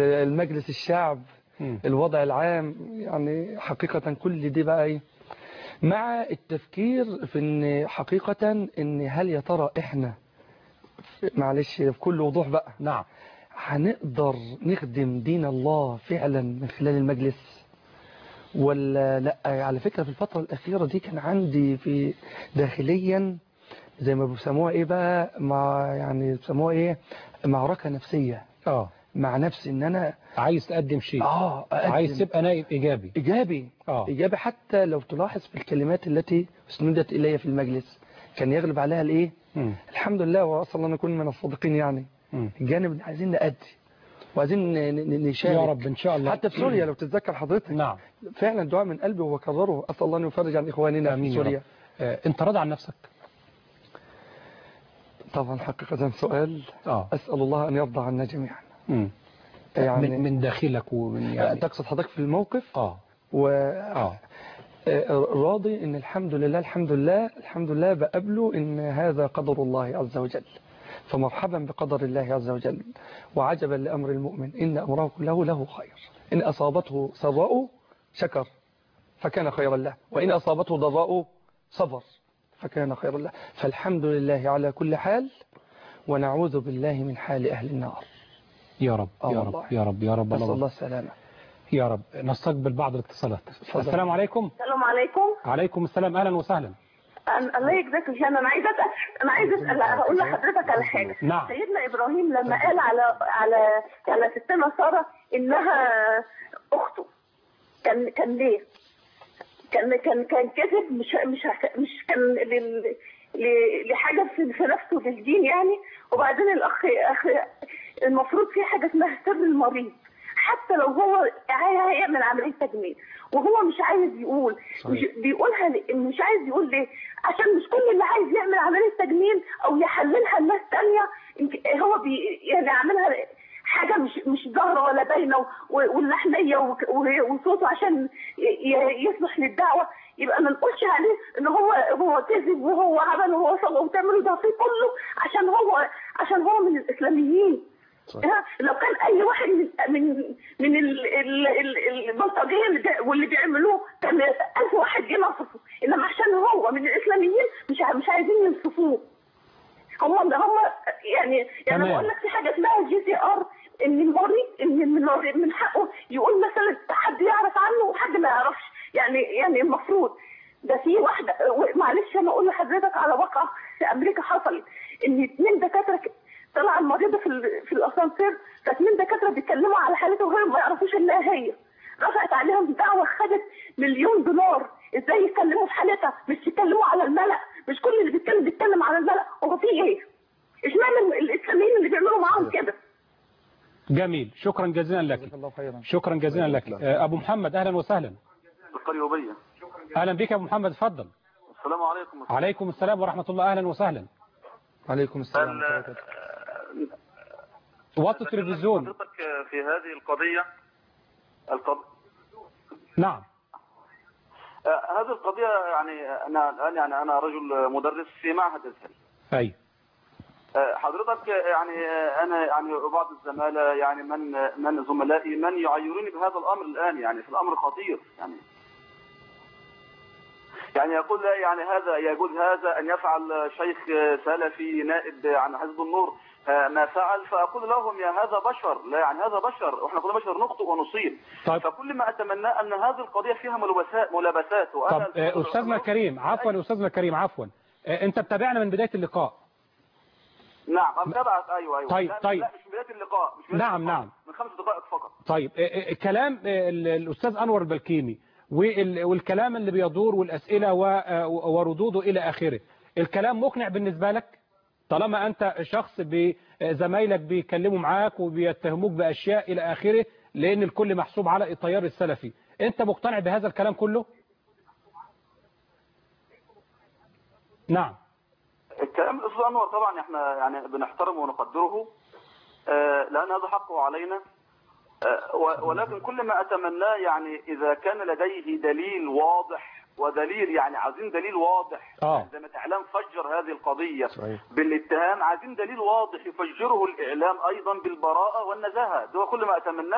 المجلس الشعب، مم. الوضع العام، يعني حقيقة كل دي بقى ايه مع التفكير في ان حقيقة ان هل يا ترى احنا معلش بكل وضوح بقى نعم هنقدر نخدم دين الله فعلا من خلال المجلس ولا لا. على فكرة في الفترة الأخيرة دي كان عندي في داخليا زي ما بيسموها ايه بقى مع يعني بيسموها ايه معركة نفسية اه مع نفسي ان انا عايز تقدم شيء اه أقدم. عايز تبقى نائب ايجابي ايجابي اه ايجابي حتى لو تلاحظ في الكلمات التي اسندت الي في المجلس كان يغلب عليها الايه مم. الحمد لله واسال الله ان نكون من الصادقين يعني مم. الجانب اللي عايزين نأدي وعايزين ن- ن- نشارك يا رب ان شاء الله. حتى في سوريا لو تتذكر حضرتك نعم فعلا دعاء من قلبي وكرره اسال الله ان يفرج عن اخواننا في آمين يا سوريا. رب. آه، انت راضي عن نفسك؟ طبعا حقيقة سؤال اه اسال الله ان يرضى عنا جميعا. مم. يعني من من داخلك ومن يعني تقصد حضرتك في الموقف اه و اه راضي ان الحمد لله الحمد لله الحمد لله بقبله ان هذا قدر الله عز وجل فمرحبا بقدر الله عز وجل وعجبا لأمر المؤمن إن أمره كله له خير إن أصابته سراء شكر فكان خيرا له وإن أصابته ضراء صبر فكان خيرا له فالحمد لله على كل حال ونعوذ بالله من حال أهل النار. يا رب آه يا والله. رب يا رب يا رب نسأل الله الله السلامة. يا رب. نستقبل بعض الاتصالات. اتفضل. السلام عليكم. السلام عليكم. عليكم السلام اهلا وسهلا. أنا- الله يجزاك الخير. انا عايزه اسال انا عايزه اسال هقول لحضرتك على حاجه. نعم. سيدنا ابراهيم لما قال على على على ستنا ساره انها اخته كان كان ليه؟ كان كان كان كذب مش مش مش كان لل ل- لحاجه في في نفسه للدين يعني. وبعدين الاخ اخ المفروض في حاجه اسمها سر المريض حتى لو هو هيعمل عمليه تجميل وهو مش عايز يقول مش بيقولها ليه؟ مش عايز يقول ليه؟ عشان مش كل اللي عايز يعمل عمليه تجميل او يحللها الناس تانية هو بي يعني عاملها حاجه مش مش ظاهره ولا باينه واللحميه وصوته عشان يصلح للدعوه يبقى ما نقولش عليه ان هو هو كذب وهو عمل وهو صلى وتعمله ده فيه كله عشان هو عشان هو من الاسلاميين. لو كان اي واحد من من من البلطجيه واللي بيعملوه كان ألف واحد جه نصفه انما عشان هو من الاسلاميين مش مش عايزين ينصفوه. هم هم يعني يعني بقول لك في حاجه اسمها جي سي ار ان المريض ان من حقه يقول مثلا حد يعرف عنه وحد ما يعرفش يعني يعني المفروض ده في واحده معلش انا اقول لحضرتك على واقعه في امريكا حصلت ان اثنين دكاتره طلع المريضه في في الاسانسير فاثنين دكاتره بيتكلموا على حالتها وهي ما يعرفوش انها هي رفعت عليهم دعوه خدت مليون دولار ازاي يتكلموا في حالتها مش يتكلموا على الملأ مش كل اللي بيتكلم بيتكلم على الملأ هو في ايه؟ اشمعنى الاسلاميين اللي بيعملوا معاهم كده؟ جميل شكرا جزيلا لك. شكرا جزيلا لك. ابو محمد اهلا وسهلا. القريوبيه. اهلا بك يا ابو محمد اتفضل. السلام عليكم. عليكم السلام ورحمه الله اهلا وسهلا. عليكم السلام. وطي التلفزيون. حضرتك في هذه القضيه القض... نعم. آه هذه القضيه يعني انا الان يعني انا رجل مدرس في معهد ازهري. ايوه. آه حضرتك يعني انا يعني بعض الزملاء يعني من من زملائي من يعيروني بهذا الامر الان يعني في الامر خطير يعني يعني يقول لا يعني هذا يجوز هذا ان يفعل شيخ سلفي نائب عن حزب النور ما فعل فاقول لهم يا هذا بشر لا يعني هذا بشر واحنا كلنا بشر نخطئ ونصيب. طيب. فكل ما اتمناه ان هذه القضيه فيها ملابسات ملابسات وانا طب استاذنا الكريم عفوا يا استاذنا الكريم عفوا انت بتابعنا من بدايه اللقاء. نعم متابعك ايوه ايوه. طيب لا طيب. لا مش من بدايه اللقاء مش بداية نعم اللقاء. نعم من خمس دقائق فقط. طيب كلام الاستاذ انور البلكيمي والكلام اللي بيدور والاسئله وردوده الى اخره الكلام مقنع بالنسبه لك طالما انت شخص زمايلك بيكلموا معاك وبيتهموك باشياء الى اخره لان الكل محسوب على التيار السلفي انت مقتنع بهذا الكلام كله؟ نعم. الكلام الاستاذ انور طبعا احنا يعني بنحترمه ونقدره لان هذا حقه علينا ولكن كل ما اتمناه يعني اذا كان لديه دليل واضح ودليل يعني عايزين دليل واضح اه زي ما الاعلام فجر هذه القضيه صحيح. بالاتهام عايزين دليل واضح يفجره الاعلام ايضا بالبراءه والنزاهه ده كل ما اتمناه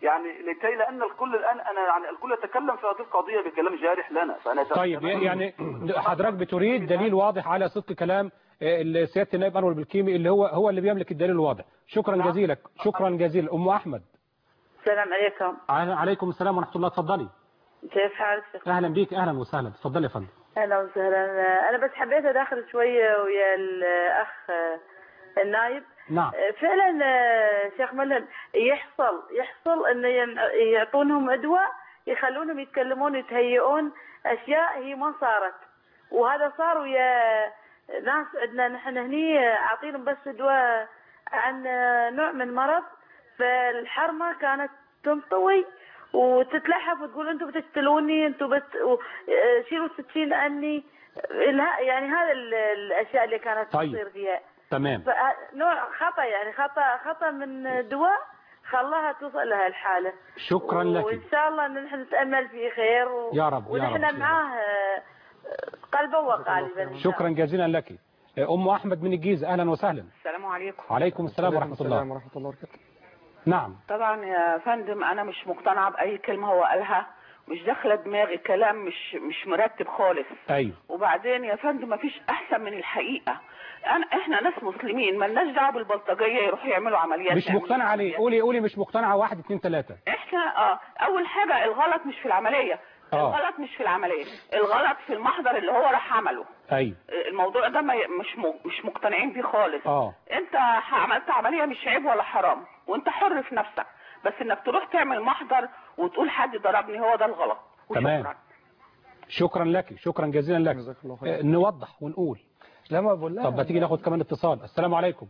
يعني لكي لان الكل الان انا يعني الكل يتكلم في هذه القضيه بكلام جارح لنا فانا طيب يعني حضرتك بتريد دليل واضح على صدق كلام سياده النائب انور البلكيمي اللي هو هو اللي بيملك الدليل الواضح. شكرا نعم. جزيلا شكرا جزيلا. ام احمد. السلام عليكم. عليكم السلام ورحمه الله. اتفضلي. كيف حالك؟ اهلا بيك. اهلا وسهلا. اتفضلي يا فندم. اهلا وسهلا. انا بس حبيت ادخل شويه ويا الاخ النايب. نعم. فعلا شيخ ملهم يحصل يحصل ان يعطونهم ادواء يخلونهم يتكلمون يتهيئون اشياء هي ما صارت، وهذا صار ويا ناس عندنا نحن هني عاطينهم بس ادواء عن نوع من مرض، فالحرمه كانت تنطوي وتتلحف وتقول انتم بتقتلوني انتم بت شيلوا السكين عني، يعني هذا الاشياء اللي كانت طيب. تصير فيها. تمام. نوع خطا يعني خطا خطا من دواء خلاها توصل لها الحاله. شكرا لك. وان شاء الله ان نحن نتامل في خير و... يا رب ونحن معاه قلبا وقالبا. شكرا جزيلا لك. ام احمد من الجيزه. اهلا وسهلا. السلام عليكم. وعليكم السلام ورحمه الله. ورحمه الله وبركاته. نعم. طبعا يا فندم انا مش مقتنعه باي كلمه هو قالها، مش داخله دماغي، كلام مش مش مرتب خالص. ايوه. وبعدين يا فندم ما فيش احسن من الحقيقه. أنا احنا ناس مسلمين مالناش دعوه بالبلطجيه يروحوا يعملوا عمليات. مش مقتنعه ليه؟ قولي قولي مش مقتنعه. واحد اثنين ثلاثه. احنا اه اول حاجه الغلط مش في العمليه. آه. الغلط مش في العمليه، الغلط في المحضر اللي هو راح عمله. ايوه. الموضوع ده ما مش م... مش مقتنعين بيه خالص. اه انت عملت عمليه مش عيب ولا حرام، وانت حر في نفسك، بس انك تروح تعمل محضر وتقول حد ضربني هو ده الغلط. تمام. شكرا لك. شكرا جزيلا لك. آه نوضح ونقول. لا ما بقول لها. طب ما تيجي ناخد كمان اتصال. السلام عليكم.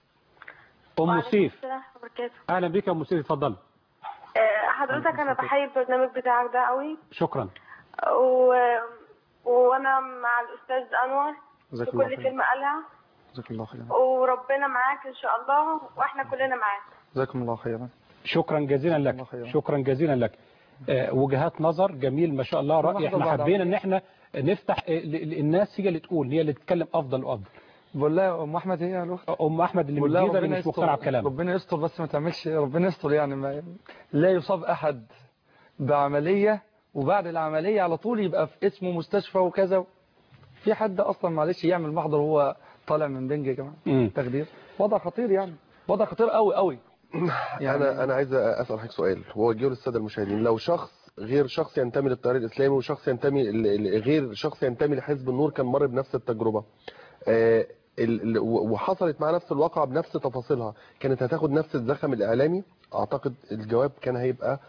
ام سيف. اهلا بك يا ام سيف. اتفضلي. حضرتك انا بحيي البرنامج بتاعك ده قوي. شكرا. و... وانا مع الاستاذ انور في كل كلمه قالها. جزاك الله خيرا. وربنا معاك ان شاء الله واحنا كلنا معاك. جزاكم الله خيرا. شكرا جزيلا لك. شكرا جزيلا لك. آه وجهات نظر جميل ما شاء الله رأي. احنا حبينا ان احنا نفتح الناس هي اللي تقول، هي اللي تتكلم افضل وافضل. بقول لها ام احمد هي الاخت ام احمد اللي من الجيزه اللي مش مقتنعه بكلامك. ربنا يستر بس ما تعملش، ربنا يستر يعني ما لا يصاب احد بعمليه وبعد العمليه على طول يبقى في اسمه مستشفى وكذا. في حد اصلا معلش يعمل محضر وهو طالع من بنج يا جماعه تخدير؟ وضع خطير يعني، وضع خطير قوي قوي. يعني انا انا عايز اسال حضرتك سؤال ووجهه للساده المشاهدين. لو شخص غير شخص ينتمي للتيار الاسلامي وشخص ينتمي غير شخص ينتمي لحزب النور كان مر بنفس التجربه آه وحصلت مع نفس الواقعة بنفس تفاصيلها، كانت هتاخد نفس الزخم الإعلامي؟ أعتقد الجواب كان هيبقى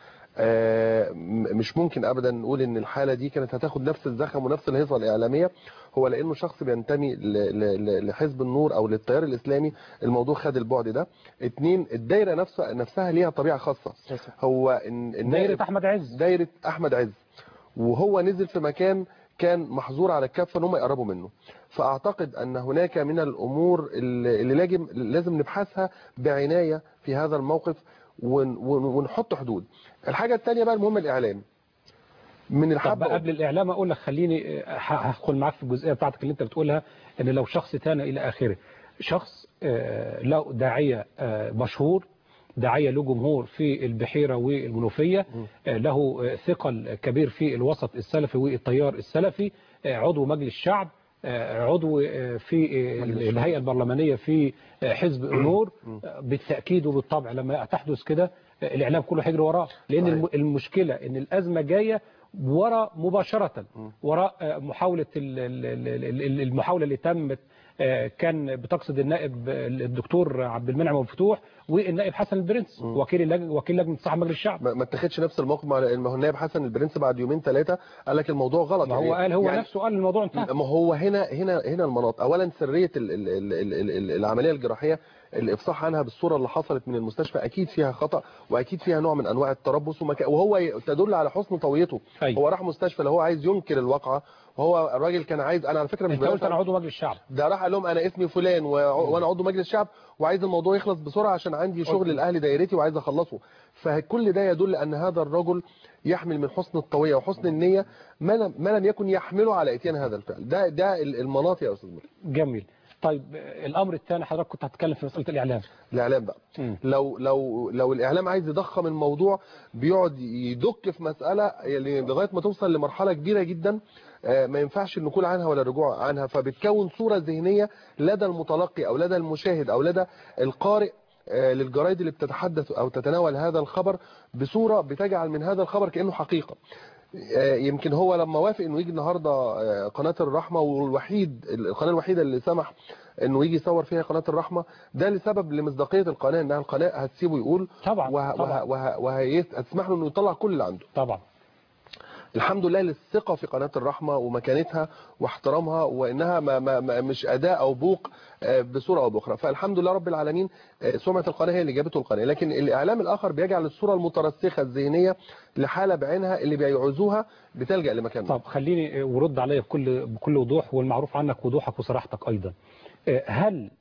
مش ممكن أبدا نقول إن الحالة دي كانت هتاخد نفس الزخم ونفس الهيصة الإعلامية. هو لأنه شخص بينتمي لحزب النور أو للتيار الإسلامي الموضوع خد البعد ده. اتنين، الدايرة نفسها نفسها ليها طبيعة خاصة. هو دايرة أحمد عز دايرة أحمد عز وهو نزل في مكان كان محظور على الكافة ان هم يقربوا منه. فأعتقد أن هناك من الأمور اللي لازم لازم نبحثها بعناية في هذا الموقف ونحط حدود. الحاجة الثانية بقى المهم الإعلام. من الحب قبل الإعلام أقول لك خليني هدخل معاك في الجزئية بتاعتك اللي أنت بتقولها، إن لو شخص تاني إلى آخره، شخص له داعية مشهور، داعية له جمهور في البحيرة والمنوفية، له ثقل كبير في الوسط السلفي والتيار السلفي، عضو مجلس الشعب، عضو في الهيئة البرلمانية في حزب النور، بالتأكيد وبالطبع لما تحدث كده الإعلام كله هيجري وراه، لأن المشكلة إن الأزمة جاية وراء مباشرة وراء محاولة المحاولة اللي تمت كان بتقصد النائب الدكتور عبد المنعم مفتوح والنائب حسن البرنس وكيل وكيل لجنه صحه مجلس الشعب. ما اتخذش نفس الموقف مع النائب حسن البرنس بعد يومين ثلاثه قال لك الموضوع غلط. ما هو قال هو يعني نفسه قال الموضوع انتهى. ما هو هنا هنا هنا المناط. اولا سريه ال ال ال ال ال العمليه الجراحيه الافصاح عنها بالصوره اللي حصلت من المستشفى اكيد فيها خطا واكيد فيها نوع من انواع التربص وهو تدل على حسن طويته. أي. هو راح مستشفى لو هو عايز ينكر الواقعه وهو الراجل كان عايز. انا على فكره مش قلت انا عضو مجلس الشعب، ده راح قال لهم انا اسمي فلان و... وانا عضو مجلس الشعب وعايز الموضوع يخلص بسرعه عشان عندي شغل لاهل دايرتي وعايز اخلصه. فكل ده يدل ان هذا الرجل يحمل من حسن الطويه وحسن النيه ما لم ما لم يكن يحمله على اتيان هذا الفعل. ده ده المناط يا استاذ مر. جميل. طيب الامر الثاني حضرتك كنت هتتكلم في مساله الاعلام. الاعلام بقى م. لو لو لو الاعلام عايز يضخم الموضوع بيقعد يدك في مساله لغايه ما توصل لمرحله كبيره جدا ما ينفعش النقول عنها ولا الرجوع عنها، فبتكون صوره ذهنيه لدى المتلقي او لدى المشاهد او لدى القارئ للجرائد اللي بتتحدث او تتناول هذا الخبر بصوره بتجعل من هذا الخبر كانه حقيقه. يمكن هو لما وافق انه يجي النهارده قناه الرحمه، والوحيد القناه الوحيده اللي سمح انه يجي يصور فيها قناه الرحمه، ده لسبب لمصداقيه القناه، انها القناه هتسيبه يقول طبعا وه طبعا وهتسمح له انه يطلع كل اللي عنده. طبعا الحمد لله للثقه في قناه الرحمه ومكانتها واحترامها، وانها ما ما ما مش اداه او بوق بصوره او باخرى، فالحمد لله رب العالمين سمعه القناه هي اللي جابته القناه. لكن الاعلام الاخر بيجعل الصوره المترسخه الذهنيه لحاله بعينها اللي بيعوزوها بتلجا لمكان. طب خليني ورد عليا بكل بكل وضوح، والمعروف عنك وضوحك وصراحتك ايضا. هل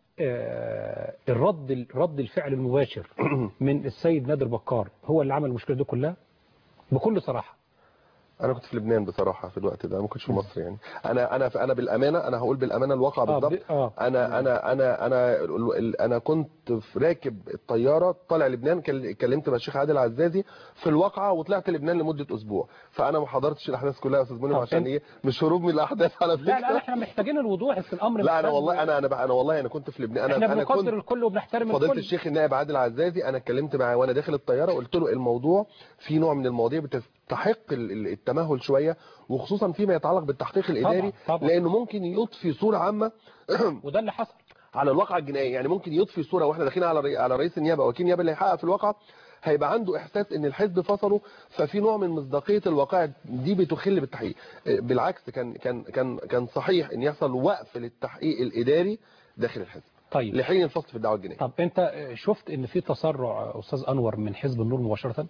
الرد رد الفعل المباشر من السيد نادر بكار هو اللي عمل المشكله دي كلها بكل صراحه؟ انا كنت في لبنان بصراحه في الوقت ده، ما كنتش في مصر يعني. انا انا انا بالامانه، انا هقول بالامانه الواقع بالضبط. آه انا انا انا انا انا كنت راكب الطياره طالع لبنان، كلمت مع الشيخ عادل عزازي في الواقعه وطلعت لبنان لمده اسبوع، فانا ما حضرتش الاحداث كلها يا استاذ منى عشان ايه مش هروب من الاحداث على فكره. لا لا احنا محتاجين الوضوح في الامر. لا انا والله انا انا انا والله انا كنت في لبنان. انا احنا انا بنقدر الكل وبنحترم الكل. فضيله الشيخ النائب عادل عزازي انا اتكلمت معاه وانا داخل الطياره، قلت له الموضوع في نوع من المواضيع بتستحق التمهل شويه، وخصوصا فيما يتعلق بالتحقيق الاداري، طبعًا طبعًا. لانه ممكن يضفي صوره عامه وده اللي حصل على الواقع الجنائي. يعني ممكن يضفي صوره واحنا داخلين على على رئيس النيابه او وكيل النيابه اللي هيحقق في الواقع، هيبقى عنده احساس ان الحزب فصله، ففي نوع من مصداقيه الواقع دي بتخل بالتحقيق. بالعكس كان كان كان كان صحيح ان يحصل وقف للتحقيق الاداري داخل الحزب. طيب لحين الفصل في الدعوه الجنائيه. طب انت شفت ان في تسرع استاذ انور من حزب النور مباشره؟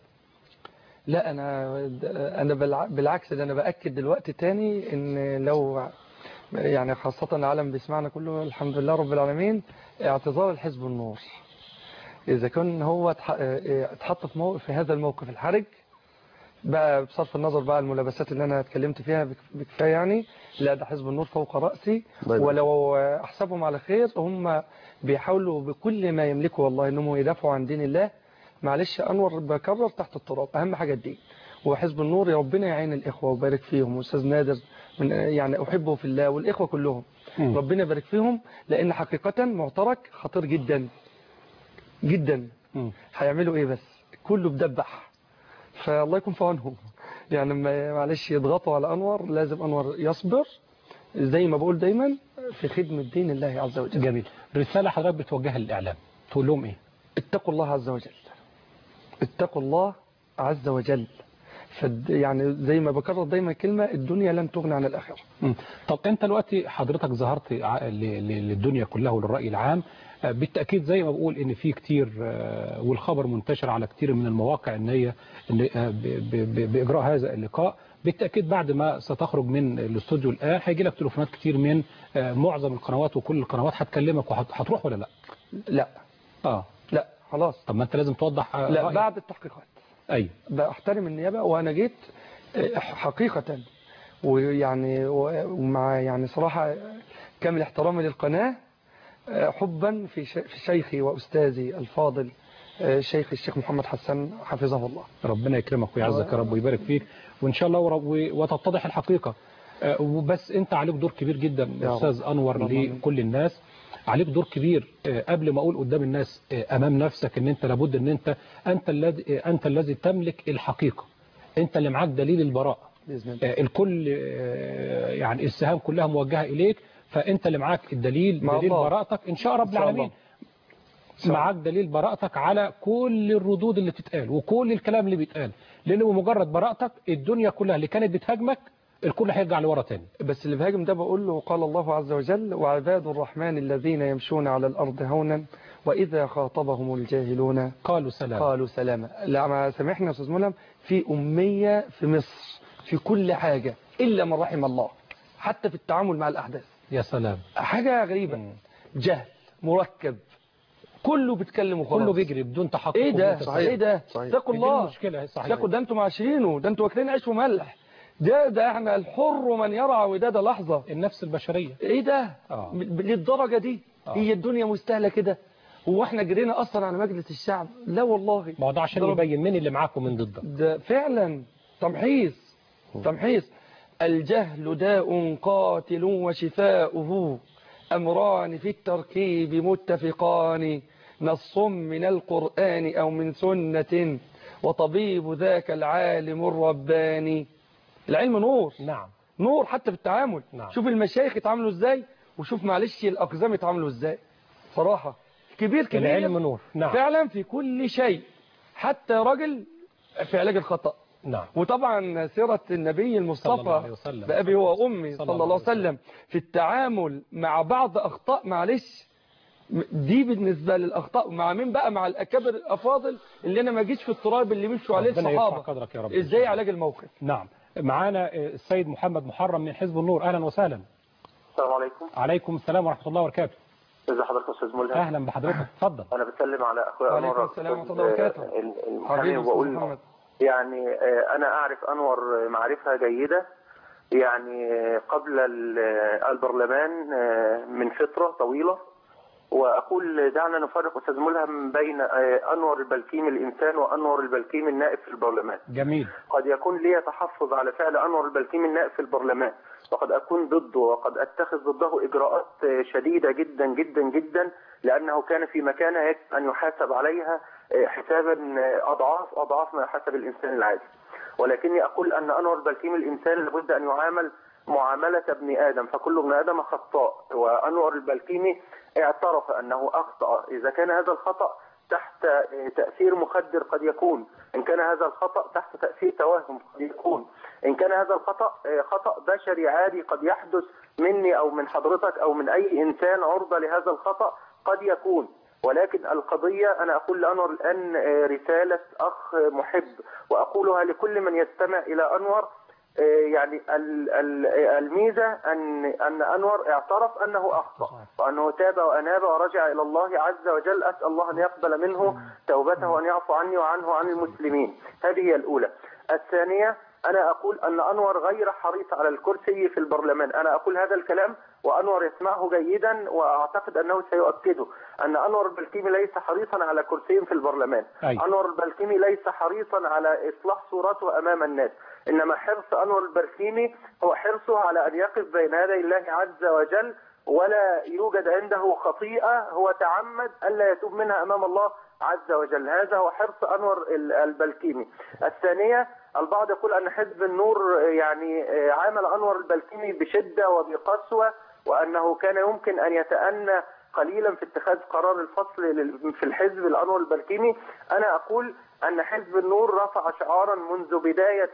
لا انا انا بالعكس، ده انا باكد دلوقتي تاني ان لو يعني خاصه العالم بيسمعنا كله الحمد لله رب العالمين، اعتذار الحزب النور اذا كان هو اتحط في موقف في هذا الموقف الحرج بقى، بصرف النظر بقى الملابسات اللي انا اتكلمت فيها بكفايه يعني، لا ده حزب النور فوق راسي. ولو احسبهم على خير هم بيحاولوا بكل ما يملكوا والله انهم يدافعوا عن دين الله. معلش انور بكرر تحت التراب، اهم حاجه الدين وحزب النور. يا ربنا يعين الاخوه ويبارك فيهم، واستاذ نادر من يعني احبه في الله والاخوه كلهم م. ربنا يبارك فيهم، لان حقيقه معترك خطير جدا جدا. م. هيعملوا ايه بس؟ كله بدبح، فالله يكون في عونهم. يعني معلش يضغطوا على انور، لازم انور يصبر زي ما بقول دايما في خدمه دين الله عز وجل. جميل. رساله حضرتك بتوجهها للاعلام تقول لهم ايه؟ اتقوا الله عز وجل، اتقوا الله عز وجل. فد يعني زي ما بكرر دايما كلمة، الدنيا لن تغني عن الآخرة. طب انت دلوقتي حضرتك ظهرت للدنيا كلها وللرأي العام، بالتأكيد زي ما بقول ان في كتير والخبر منتشر على كتير من المواقع ان هي بإجراء هذا اللقاء. بالتأكيد بعد ما ستخرج من الاستوديو الآن هيجي لك تليفونات كتير من معظم القنوات، وكل القنوات هتكلمك وهتروح ولا لا؟ لا اه لا خلاص. طب ما انت لازم توضح. لا رأيك. بعد التحقيقات. ايوه بحترم النيابه، وانا جيت حقيقه ويعني ومع يعني صراحه كامل احترامي للقناه، حبا في في شيخي واستاذي الفاضل شيخ الشيخ محمد حسن حفظه الله. ربنا يكرمك ويعزك يا رب ويبارك فيك، وان شاء الله وتتضح الحقيقه. وبس انت عليك دور كبير جدا استاذ انور لكل الناس، عليك دور كبير. قبل ما اقول قدام الناس امام نفسك ان انت لابد ان انت انت الذي انت الذي تملك الحقيقه، انت اللي معاك دليل البراءه باذن الله. الكل يعني السهام كلها موجهه اليك، فانت اللي معاك الدليل دليل براءتك ان شاء رب العالمين. معاك دليل براءتك على كل الردود اللي بتتقال وكل الكلام اللي بيتقال، لانه بمجرد براءتك الدنيا كلها اللي كانت بتهاجمك الكل هيرجع لورا تاني. بس اللي بهاجم ده بقول له قال الله عز وجل: وعباد الرحمن الذين يمشون على الأرض هونا وإذا خاطبهم الجاهلون قالوا سلاما. قالوا سلاما. لا ما سامحنا يا استاذ ملهم، في أمية في مصر في كل حاجة إلا من رحم الله، حتى في التعامل مع الأحداث. يا سلام، حاجة غريبة. م. جهل مركب، كله بيتكلم وخلاص، كله بيجري بدون تحقق. ايه ده؟ صحيح. ايه ده؟ اتقوا الله. المشكلة صحيح. اتقوا، ده انتوا معاشرينه، ده انتوا واكلين عيش وملح. ده ده احنا الحر من يرعى وداد لحظة. النفس البشرية ايه ده آه. للدرجة دي آه. هي الدنيا مستاهلة كده؟ هو احنا جرينا اصلا على مجلس الشعب؟ لا والله. ما هو ده عشان يبين مين اللي معاكم من ضدك. ده فعلا تمحيص تمحيص. الجهل داء قاتل وشفاؤه أمران في التركيب متفقان، نص من القرآن أو من سنة وطبيب ذاك العالم الرباني. العلم نور. نعم نور حتى في التعامل. نعم. شوف المشايخ يتعاملوا ازاي، وشوف معلش الأقزام يتعاملوا ازاي. صراحة كبير كبير العلم نور. نعم. فعلا في كل شيء، حتى راجل في علاج الخطأ. نعم. وطبعا سيرة النبي المصطفى بأبي وأمي صلى الله عليه وسلم في التعامل مع بعض أخطاء، معلش دي بالنسبة للأخطاء مع مين بقى؟ مع الأكابر الأفاضل اللي أنا ما جيتش في التراب اللي مشوا عليه الصحابة. إزاي علاج الموقف؟ نعم. معانا السيد محمد محرم من حزب النور. أهلا وسهلا. السلام عليكم. عليكم السلام ورحمة الله وبركاته. ازي حضرتك استاذ ملهم؟ اهلا بحضرتك، اتفضل. انا بسلم على اخويا انور. وعليكم السلام ورحمه الله وبركاته. المحامي، وبقول يعني انا اعرف انور معرفه جيده يعني قبل البرلمان من فتره طويله، واقول دعنا نفرق استاذ ملهم بين انور البلكيمي الانسان وانور البلكيمي النائب في البرلمان. جميل. قد يكون لي تحفظ على فعل انور البلكيمي النائب في البرلمان، وقد أكون ضده، وقد أتخذ ضده إجراءات شديدة جدا جدا جدا، لأنه كان في مكانه يجب أن يحاسب عليها حسابا أضعاف أضعاف ما يحاسب الإنسان العادي. ولكني أقول أن أنور البلكيمي الإنسان لابد أن يعامل معاملة ابن آدم، فكل ابن آدم خطاء، وأنور البلكيمي اعترف أنه أخطأ. إذا كان هذا الخطأ تحت تأثير مخدر قد يكون، إن كان هذا الخطأ تحت تأثير توهم قد يكون، إن كان هذا الخطأ خطأ بشري عادي قد يحدث مني أو من حضرتك أو من أي إنسان عرضة لهذا الخطأ قد يكون. ولكن القضية أنا أقول لأنور الآن رسالة أخ محب، وأقولها لكل من يستمع إلى أنور. يعني الميزة أن أن أنور اعترف أنه أخطأ، وأنه تاب وأناب ورجع إلى الله عز وجل. أسأل الله أن يقبل منه توبته وأن يعفو عني وعنه وعن المسلمين. هذه هي الأولى. الثانية، أنا أقول أن أنور غير حريص على الكرسي في البرلمان. أنا أقول هذا الكلام وأنور يسمعه جيدا، وأعتقد أنه سيؤكده أن أنور البلكيمي ليس حريصا على كرسي في البرلمان. أي. أنور البلكيمي ليس حريصا على إصلاح صورته أمام الناس، إنما حرص أنور البلكيمي هو حرصه على أن يقف بين يدي الله عز وجل ولا يوجد عنده خطيئة هو تعمد ألا يتوب منها أمام الله عز وجل. هذا هو حرص أنور البلكيمي. الثانية، البعض يقول أن حزب النور يعني عامل أنور البلكيمي بشدة وبقسوة، وأنه كان يمكن أن يتأنى قليلا في اتخاذ قرار الفصل في الحزب لأنور البلكيمي. أنا أقول أن حزب النور رفع شعارا منذ بداية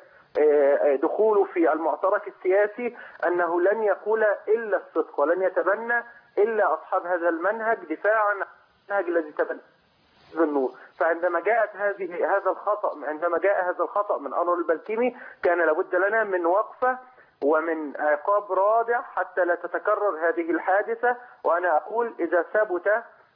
دخوله في المعترك السياسي أنه لن يقول إلا الصدق ولن يتبنى إلا أصحاب هذا المنهج دفاعا عن المنهج الذي تبنى حزب النور. فعندما جاءت هذه هذا الخطأ عندما جاء هذا الخطأ من أنور البلكيمي كان لابد لنا من وقفة ومن عقاب رادع حتى لا تتكرر هذه الحادثة. وأنا أقول إذا ثبت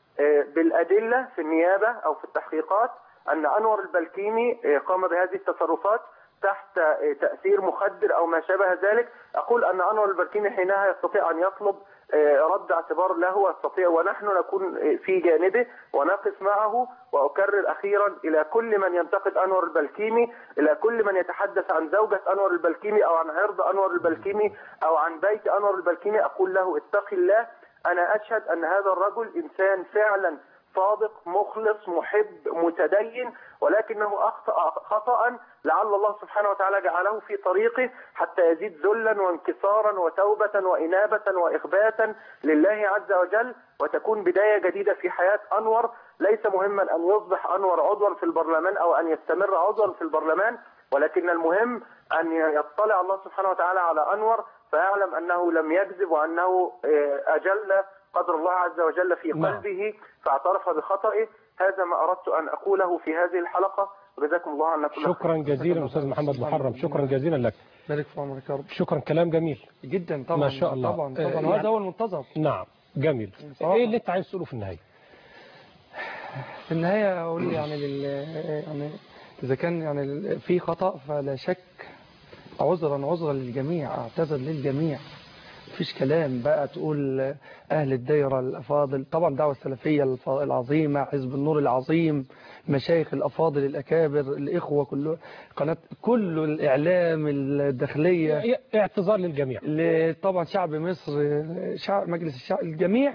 بالأدلة في النيابة أو في التحقيقات أن أنور البلكيمي قام بهذه التصرفات تحت تأثير مخدر أو ما شابه ذلك، أقول أن أنور البلكيمي حينها يستطيع أن يطلب رد اعتبار له، ويستطيع ونحن نكون في جانبه ونقف معه. وأكرر أخيرا إلى كل من ينتقد أنور البلكيمي، إلى كل من يتحدث عن زوجة أنور البلكيمي أو عن عرض أنور البلكيمي أو عن بيت أنور البلكيمي، أقول له اتق الله. أنا أشهد أن هذا الرجل إنسان فعلا صادق مخلص محب متدين، ولكنه أخطأ خطأ لعل الله سبحانه وتعالى جعله في طريقه حتى يزيد ذلا وانكسارا وتوبة وإنابة وإخباتا لله عز وجل، وتكون بداية جديدة في حياة أنور. ليس مهما أن يصبح أنور عضوا في البرلمان أو أن يستمر عضوا في البرلمان، ولكن المهم أن يطلع الله سبحانه وتعالى على أنور فيعلم أنه لم يكذب وأنه أجل قدر الله عز وجل في قلبه فاعترف بخطئه. هذا ما أردت أن أقوله في هذه الحلقة، وجزاكم الله عنا كل خير. شكرا جزيلا أستاذ محمد محرم، شكرا جزيلا لك. بارك في عمرك يا رب. شكرا، كلام جميل جدا طبعا. ما شاء الله. طبعا طبعا وهذا هو المنتظر. نعم جميل. ايه اللي انت عايز تقوله في النهاية؟ في النهاية أقول يعني لل... يعني إذا كان يعني في خطأ فلا شك عذرا عذرا للجميع، اعتذر للجميع، مفيش كلام بقى تقول أهل الدائرة الأفاضل. طبعا دعوة السلفية العظيمة، حزب النور العظيم، مشايخ الأفاضل الأكابر، الإخوة، كله قناة، كل الإعلام الداخلية، اعتذار للجميع، طبعا شعب مصر، شعب مجلس الشعب، الجميع،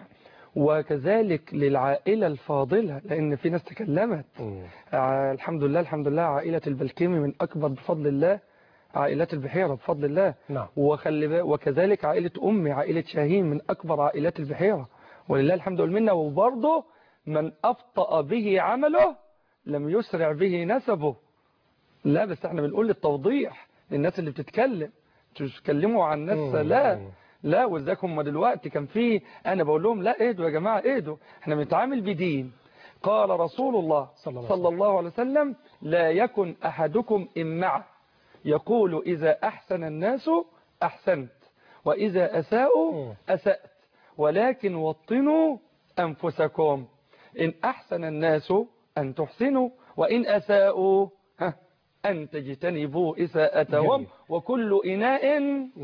وكذلك للعائلة الفاضلة، لأن في ناس تكلمت. آه الحمد لله الحمد لله، عائلة البلكيمي من أكبر بفضل الله عائلات البحيرة بفضل الله. نعم. وخلي وكذلك عائلة أمي، عائلة شاهين، من أكبر عائلات البحيرة، ولله الحمد والمنة. وبرضه من أبطأ به عمله لم يسرع به نسبه. لا بس احنا بنقول للتوضيح للناس اللي بتتكلم، تتكلموا عن ناس. لا لا ولذلك هم دلوقتي كان في، أنا بقول لهم لا اهدوا يا جماعة اهدوا، احنا بنتعامل بدين. قال رسول الله صلى الله عليه وسلم: لا يكن أحدكم إمعة يقول إذا أحسن الناس أحسنت وإذا أساءوا أسأت، ولكن وطنوا أنفسكم. إن أحسن الناس أن تحسنوا، وإن أساءوا أن تجتنبوا إساءتهم، وكل إناء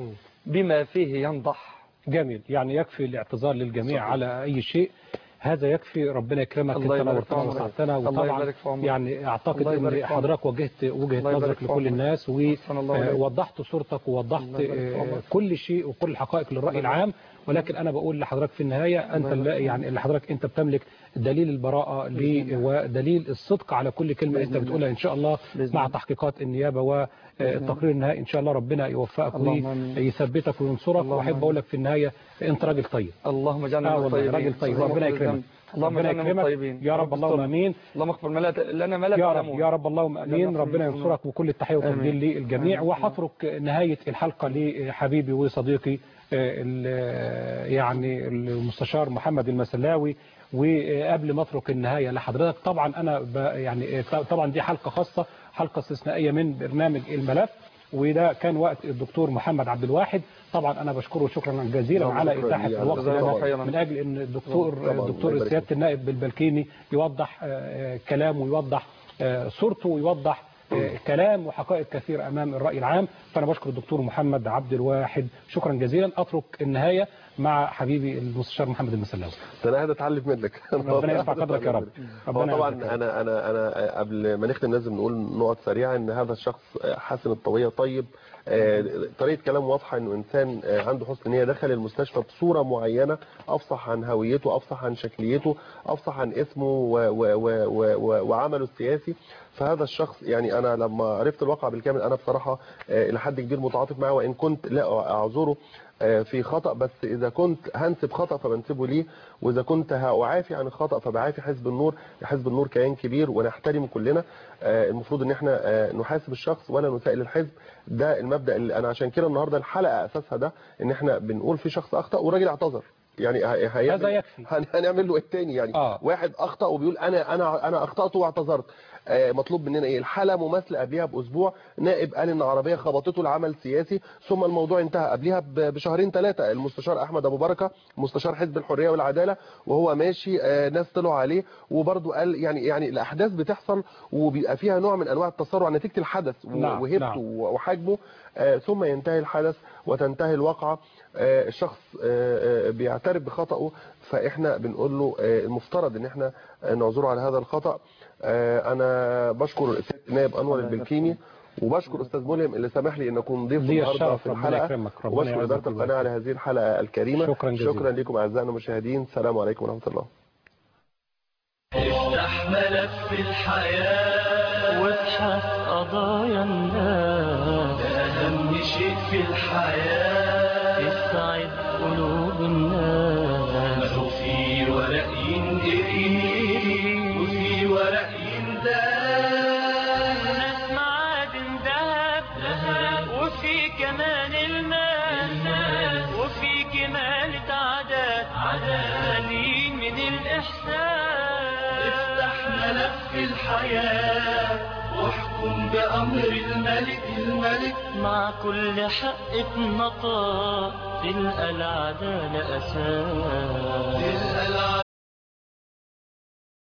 بما فيه ينضح. جميل. يعني يكفي الاعتذار للجميع صحيح. على أي شيء، هذا يكفي. ربنا يكرمك، انت نورتنا وسعدتنا. وطبعا يعني اعتقد ان حضرتك وجهت وجهه نظرك لكل الناس، ووضحت صورتك ووضحت كل شيء وكل الحقائق للرأي العام. ولكن انا بقول لحضرتك في النهاية انت يعني اللي حضرتك انت بتملك دليل البراءة لي ودليل الصدق على كل كلمة انت بتقولها ان شاء الله، مع تحقيقات النيابة والتقرير النهائي ان شاء الله. ربنا يوفقك ويثبتك وينصرك. واحب اقول لك في النهاية انت راجل طيب. اللهم اجعلنا من الطيبين. راجل طيب، ربنا يكرمك. اللهم اجعلنا من الطيبين يا رب، اللهم امين. اللهم اغفر لنا ما لا تعلمون يا رب، اللهم امين. ربنا ينصرك، وكل التحيه والتقدير للجميع. وهترك نهايه الحلقه لحبيبي وصديقي يعني المستشار محمد المسلاوي. وقبل ما اترك النهايه لحضرتك، طبعا انا يعني طبعا دي حلقه خاصه، حلقه استثنائيه من برنامج الملف، وده كان وقت الدكتور محمد عبد الواحد. طبعا انا بشكره شكرا جزيلا على اتاحه الوقت لنا، من اجل ان الدكتور الدكتور سياده النائب البلكيمي يوضح كلامه ويوضح صورته ويوضح كلام وحقائق كثيرة أمام الرأي العام. فأنا بشكر الدكتور محمد عبد الواحد شكرا جزيلا. أترك النهاية مع حبيبي المستشار محمد المسلاوي. أنا هذا أتعلم منك. ربنا يرفع قدرك يا رب. ربنا طبعا أنا أنا أنا قبل ما نختم لازم نقول نقط سريعة، إن هذا الشخص حسن الطوية طيب، طريقة كلام واضحة، إنه إنسان عنده حسن نية، دخل المستشفى بصورة معينة، أفصح عن هويته، أفصح عن شكليته، أفصح عن اسمه وعمله السياسي. فهذا الشخص يعني أنا لما عرفت الواقع بالكامل أنا بصراحة إلى حد كبير متعاطف معه، وإن كنت لا أعذره في خطأ، بس إذا كنت هنسب خطأ فبنسبه ليه، وإذا كنت هأعافي عن الخطأ فبعافي حزب النور. حزب النور كيان كبير ونحترمه كلنا، المفروض إن احنا نحاسب الشخص ولا نسائل الحزب. ده المبدأ اللي أنا عشان كده النهاردة الحلقة أساسها ده، إن احنا بنقول في شخص أخطأ وراجل اعتذر. يعني هذا يكفي. هنعمل له التاني يعني آه. واحد أخطأ وبيقول أنا أنا أنا أخطأت واعتذرت. مطلوب مننا ايه؟ الحالة مماثلة قبلها باسبوع نائب قال ان عربية خبطته لعمل سياسي، ثم الموضوع انتهى قبلها بشهرين ثلاثة. المستشار احمد ابو بركة مستشار حزب الحرية والعدالة وهو ماشي ناس طلعوا عليه وبرضه قال يعني يعني الاحداث بتحصل وبيبقى فيها نوع من انواع التسرع نتيجة الحدث وهبته نعم. وحجمه، ثم ينتهي الحدث وتنتهي الواقعة. الشخص بيعترف بخطأه، فاحنا بنقول له المفترض ان احنا نعذره على هذا الخطأ. انا بشكر سيادة النائب انور البلكيمي، وبشكر استاذ ملهم اللي سمح لي ان اكون ضيف النهارده في الحلقه، وبشكر اداره القناه على هذه الحلقه الكريمه. شكرا جزيلا. شكرا لكم اعزائنا المشاهدين، السلام عليكم ورحمه الله. افتح ملف الحياه وابحث قضايا الناس، ده اهم شيء في الحياه يسعد قلوب الناس. ما في ورق ينقري وفي ورق ينداس، ناس معادن ذهب وفي كمان الماس، وفي كمالة عادات عاليين من الإحساس. افتح ملف الحياة واحكم بأمر الملك الملك، مع كل حق اتنطق تلقى العدالة أساس.